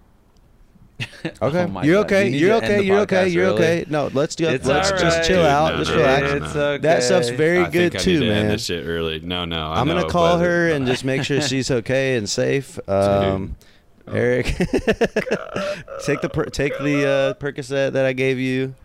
Okay, you're okay. You're okay. No, let's just chill out. Let's relax. It's okay. That stuff's very good too, man. End this shit early. No, I'm gonna call her and just make sure she's okay and safe. Eric, take the Percocet that I gave you.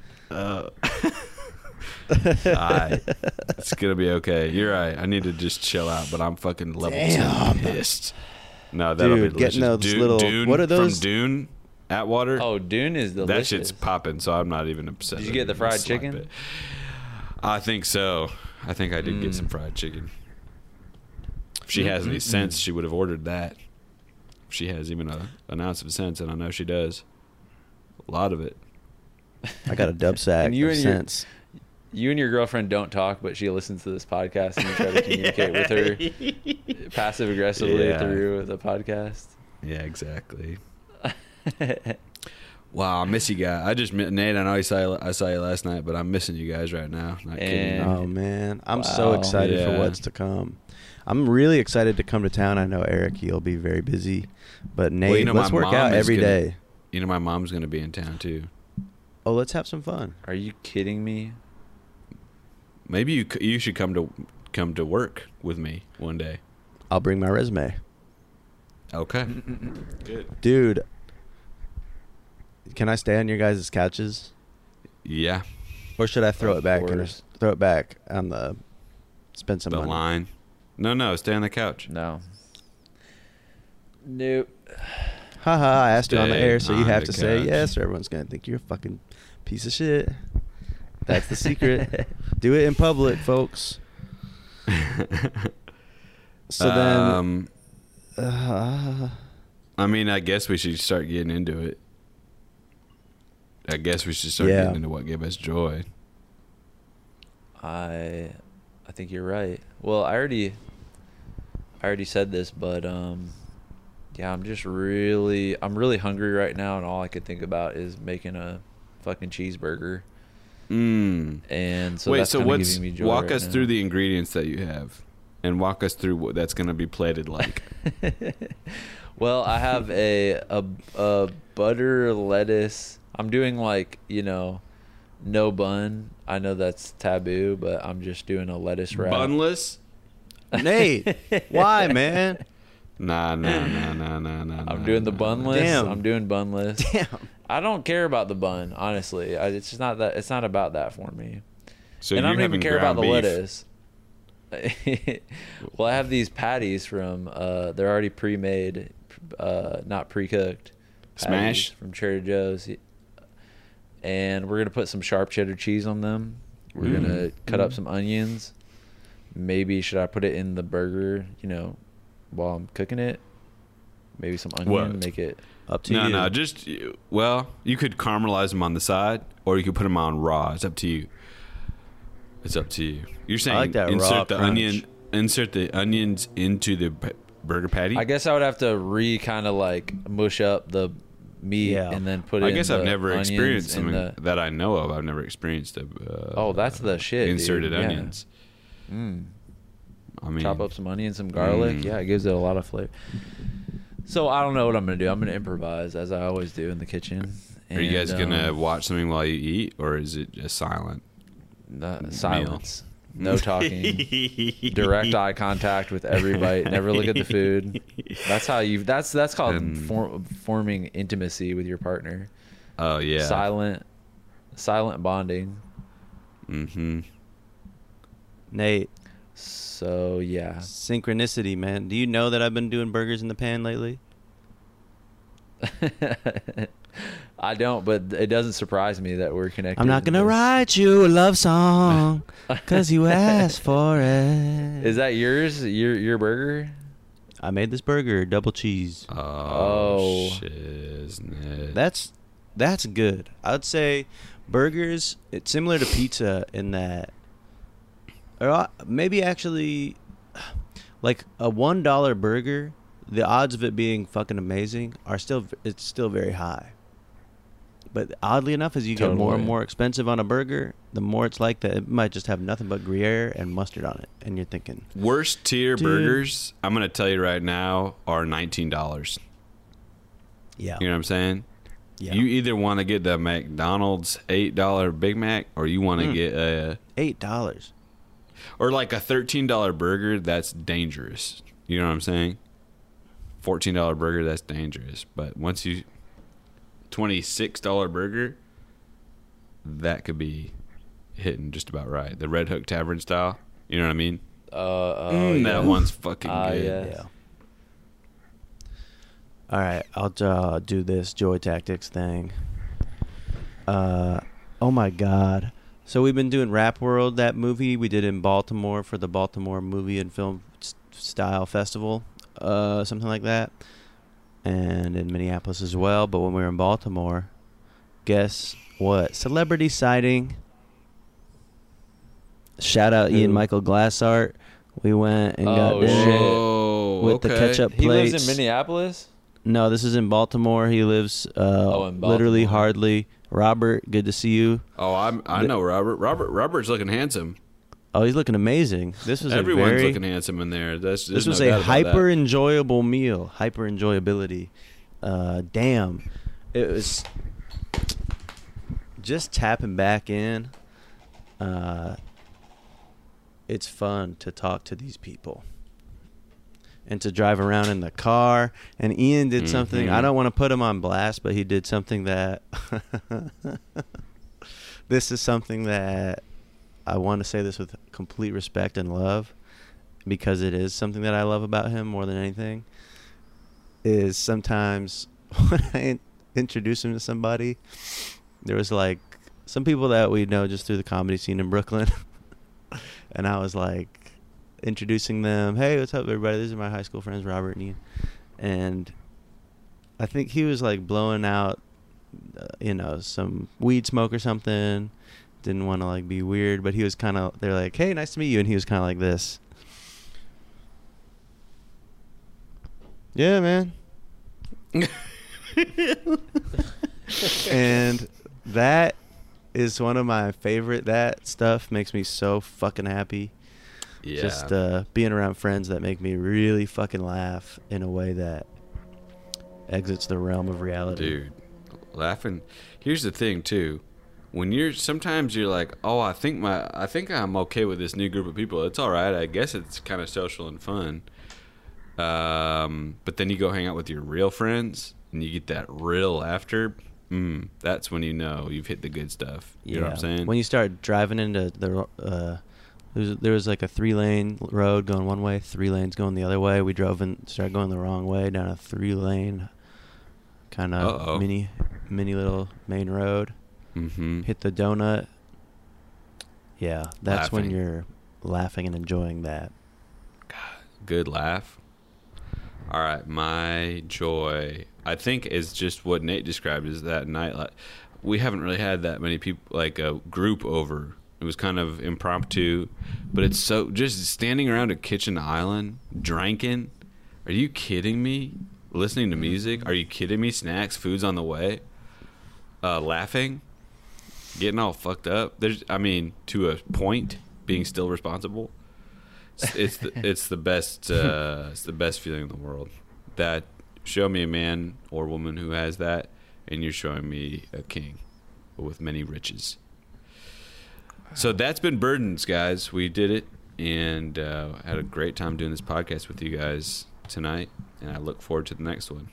It's gonna be okay. You're right. I need to just chill out, but I'm fucking level 2 pissed. No, that'll be delicious. Getting those Dune, what are those? From Dune. Atwater. Oh, Dune is delicious. That shit's popping, so I'm not even upset. Did you get the fried chicken? It. I think so. I think I did get some fried chicken. If she has any sense, she would have ordered that. If she has even an ounce of sense, and I know she does. A lot of it. I got a dub sack of sense. You and your girlfriend don't talk, but she listens to this podcast, and you try to communicate with her passive-aggressively through the podcast. Yeah, exactly. Wow, I miss you guys. Nate, I know I saw you last night, but I'm missing you guys right now. Not kidding. Oh man, I'm so excited for what's to come. I'm really excited to come to town. I know Eric, you'll be very busy, but Nate, let's work out every day. You know, my mom's gonna be in town too. Oh, let's have some fun. Are you kidding me? Maybe you should come to work with me one day. I'll bring my resume. Okay. Good. Dude. Can I stay on your guys' couches? Yeah. Or should I throw it back on the spend some money? Line? No, stay on the couch. No. Nope. Haha, I asked you on the air, so you have to say yes, or everyone's going to think you're a fucking piece of shit. That's the secret. Do it in public, folks. So then... I mean, I guess we should start getting into it. I guess we should start getting into what gave us joy. I think you're right. Well, I already said this, but yeah, I'm really hungry right now, and all I could think about is making a fucking cheeseburger. And so wait, that's so giving me joy walk right us now. through the ingredients that you have. and walk us through what that's going to be plated like. Well, I have a butter lettuce. I'm doing like, no bun. I know that's taboo, but I'm just doing a lettuce wrap. Bunless? Nate, why, man? Nah. I'm doing the bunless. Damn. I'm doing bunless. Damn. I don't care about the bun, honestly. It's just not that. It's not about that for me. So And I you're don't even having care about the ground beef. lettuce. Well, I have these patties from. They're already pre-made, not pre-cooked. Smash? From Trader Joe's, and we're gonna put some sharp cheddar cheese on them. We're gonna cut up some onions. Maybe should I put it in the burger? While I'm cooking it. Maybe some onion. What? Make it. Up to you. No, just, you could caramelize them on the side, or you could put them on raw. It's up to you. It's up to you. You're saying like that raw insert the crunch. insert the onions into the burger patty? I guess I would have to kind of like mush up the meat Yeah. and then put it I in guess the I've never onions experienced and something that I know of. I've never experienced Oh, that's the shit, inserted dude. Yeah. onions. I mean, Chop up some onions, some garlic. Yeah, it gives it a lot of flavor. So I don't know what I'm gonna do. I'm gonna improvise as I always do in the kitchen. are you guys And, gonna watch something while you eat, or is it just silent? silence? No talking. Direct eye contact with everybody. Never look at the food. That's how you. That's called forming intimacy with your partner. Oh yeah. Silent bonding. Mm-hmm. Nate, So yeah. synchronicity, man. Do you know that I've been doing burgers in the pan lately? I don't, but it doesn't surprise me that we're connected. I'm not gonna write you a love song because you asked for it. Is that yours? Your burger? I made this burger, double cheese. Oh. Shiznit. That's good. I'd say burgers. It's similar to pizza in that, or maybe actually, like a $1 burger. The odds of it being fucking amazing it's still very high. But oddly enough, as you get more and more expensive on a burger, the more it's like that it might just have nothing but Gruyere and mustard on it, and you're thinking Worst tier Dude. burgers, I'm gonna tell you right now, are $19. yeah, You know what I'm saying? yeah, You either want to get the McDonald's $8 Big Mac, or you want to get $8. or like a $13 burger. That's dangerous. You know what I'm saying? $14 burger, that's dangerous. But once you $26 burger, that could be hitting just about right. The Red Hook Tavern style. You know what I mean? That one's fucking good. Yeah. All right, I'll do this Joy Tactics thing. Oh my God! So we've been doing Rap World, that movie we did in Baltimore for the Baltimore Movie and Film Style Festival, something like that, and in Minneapolis as well. But when we were in Baltimore, guess what? Celebrity sighting. Shout out Ian Michael Glassart. We went and got dinner with the ketchup plates. He lives in Minneapolis? No, this is in Baltimore. He lives in Baltimore. literally hardly. Robert, good to see you. Oh, I know Robert. Robert's looking handsome. Oh, he's looking amazing. This was Everyone's looking handsome in there. This was a hyper enjoyable meal. Hyper enjoyability. Damn, it was just tapping back in. It's fun to talk to these people and to drive around in the car. And Ian did something. I don't want to put him on blast, but he did something that this is something that I want to say this with complete respect and love, because it is something that I love about him more than anything, is sometimes when I introduce him to somebody, there was like some people that we know just through the comedy scene in Brooklyn. And I was like introducing them. Hey, what's up, everybody? These are my high school friends, Robert and Ian. And I think he was like blowing out, some weed smoke or something. Didn't want to like be weird, but he was kind of, they're like, hey, nice to meet you. And he was kind of like this. Yeah, man. And that is one of my favorite. That stuff makes me so fucking happy. Yeah. Just being around friends that make me really fucking laugh in a way that exits the realm of reality. Dude, laughing. Here's the thing too. When sometimes you're like, oh, I think I'm okay with this new group of people. It's all right. I guess it's kind of social and fun. But then you go hang out with your real friends and you get that real laughter. That's when you know you've hit the good stuff. You know what I'm saying? When you start driving into there was like a 3-lane road going one way, 3 lanes going the other way. We drove and started going the wrong way down a 3-lane kind of mini little main road. Mm-hmm. Hit the donut. Yeah, that's when Laughing. you're laughing and enjoying that. Good laugh. All right, my joy, I think, is just what Nate described as that night. Like, we haven't really had that many people, like a group over. It was kind of impromptu, but it's so just standing around a kitchen island, drinking. Are you kidding me? Listening to music. Are you kidding me? Snacks, food's on the way. Laughing, getting all fucked up. To a point, being still responsible. It's the best it's the best feeling in the world. That show me a man or woman who has that, and you're showing me a king with many riches. So that's been Burdens, guys. We did it, and had a great time doing this podcast with you guys tonight, and I look forward to the next one.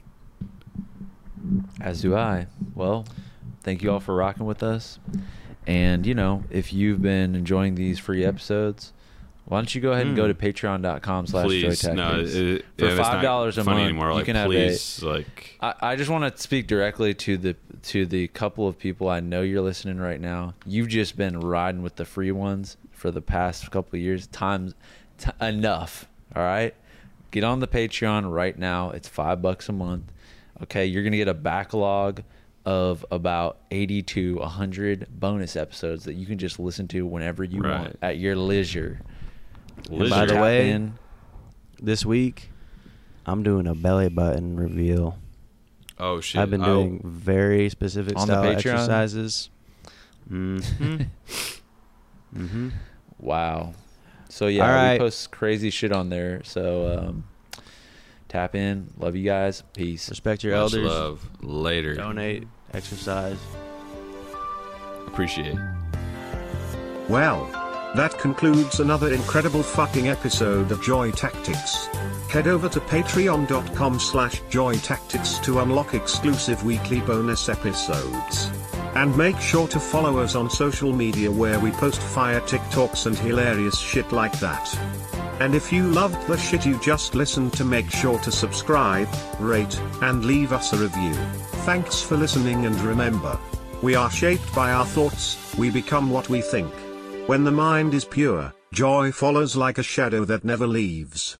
As do I. Well, thank you all for rocking with us. And, if you've been enjoying these free episodes, why don't you go ahead and go to patreon.com/joytactics. No, for $5 a month, anymore. you Like, can have please, I just want to speak directly to the couple of people I know you're listening right now. You've just been riding with the free ones for the past couple of years. Enough. All right, get on the Patreon right now. It's $5 a month. Okay, you're gonna get a backlog of about 80 to 100 bonus episodes that you can just listen to whenever you want at your leisure. And by the way, this week I'm doing a belly button reveal. Oh shit! I've been doing very specific On the style Patreon? exercises. Mm-hmm. Mm-hmm. Wow. So yeah, All right. we post crazy shit on there. So tap in. Love you guys. Peace. Respect your Much elders. love. Later. Donate. Exercise. Appreciate. Well, that concludes another incredible fucking episode of Joy Tactics. Head over to patreon.com/joytactics to unlock exclusive weekly bonus episodes. And make sure to follow us on social media where we post fire TikToks and hilarious shit like that. And if you loved the shit you just listened to, make sure to subscribe, rate, and leave us a review. Thanks for listening, and remember, we are shaped by our thoughts, we become what we think. When the mind is pure, joy follows like a shadow that never leaves.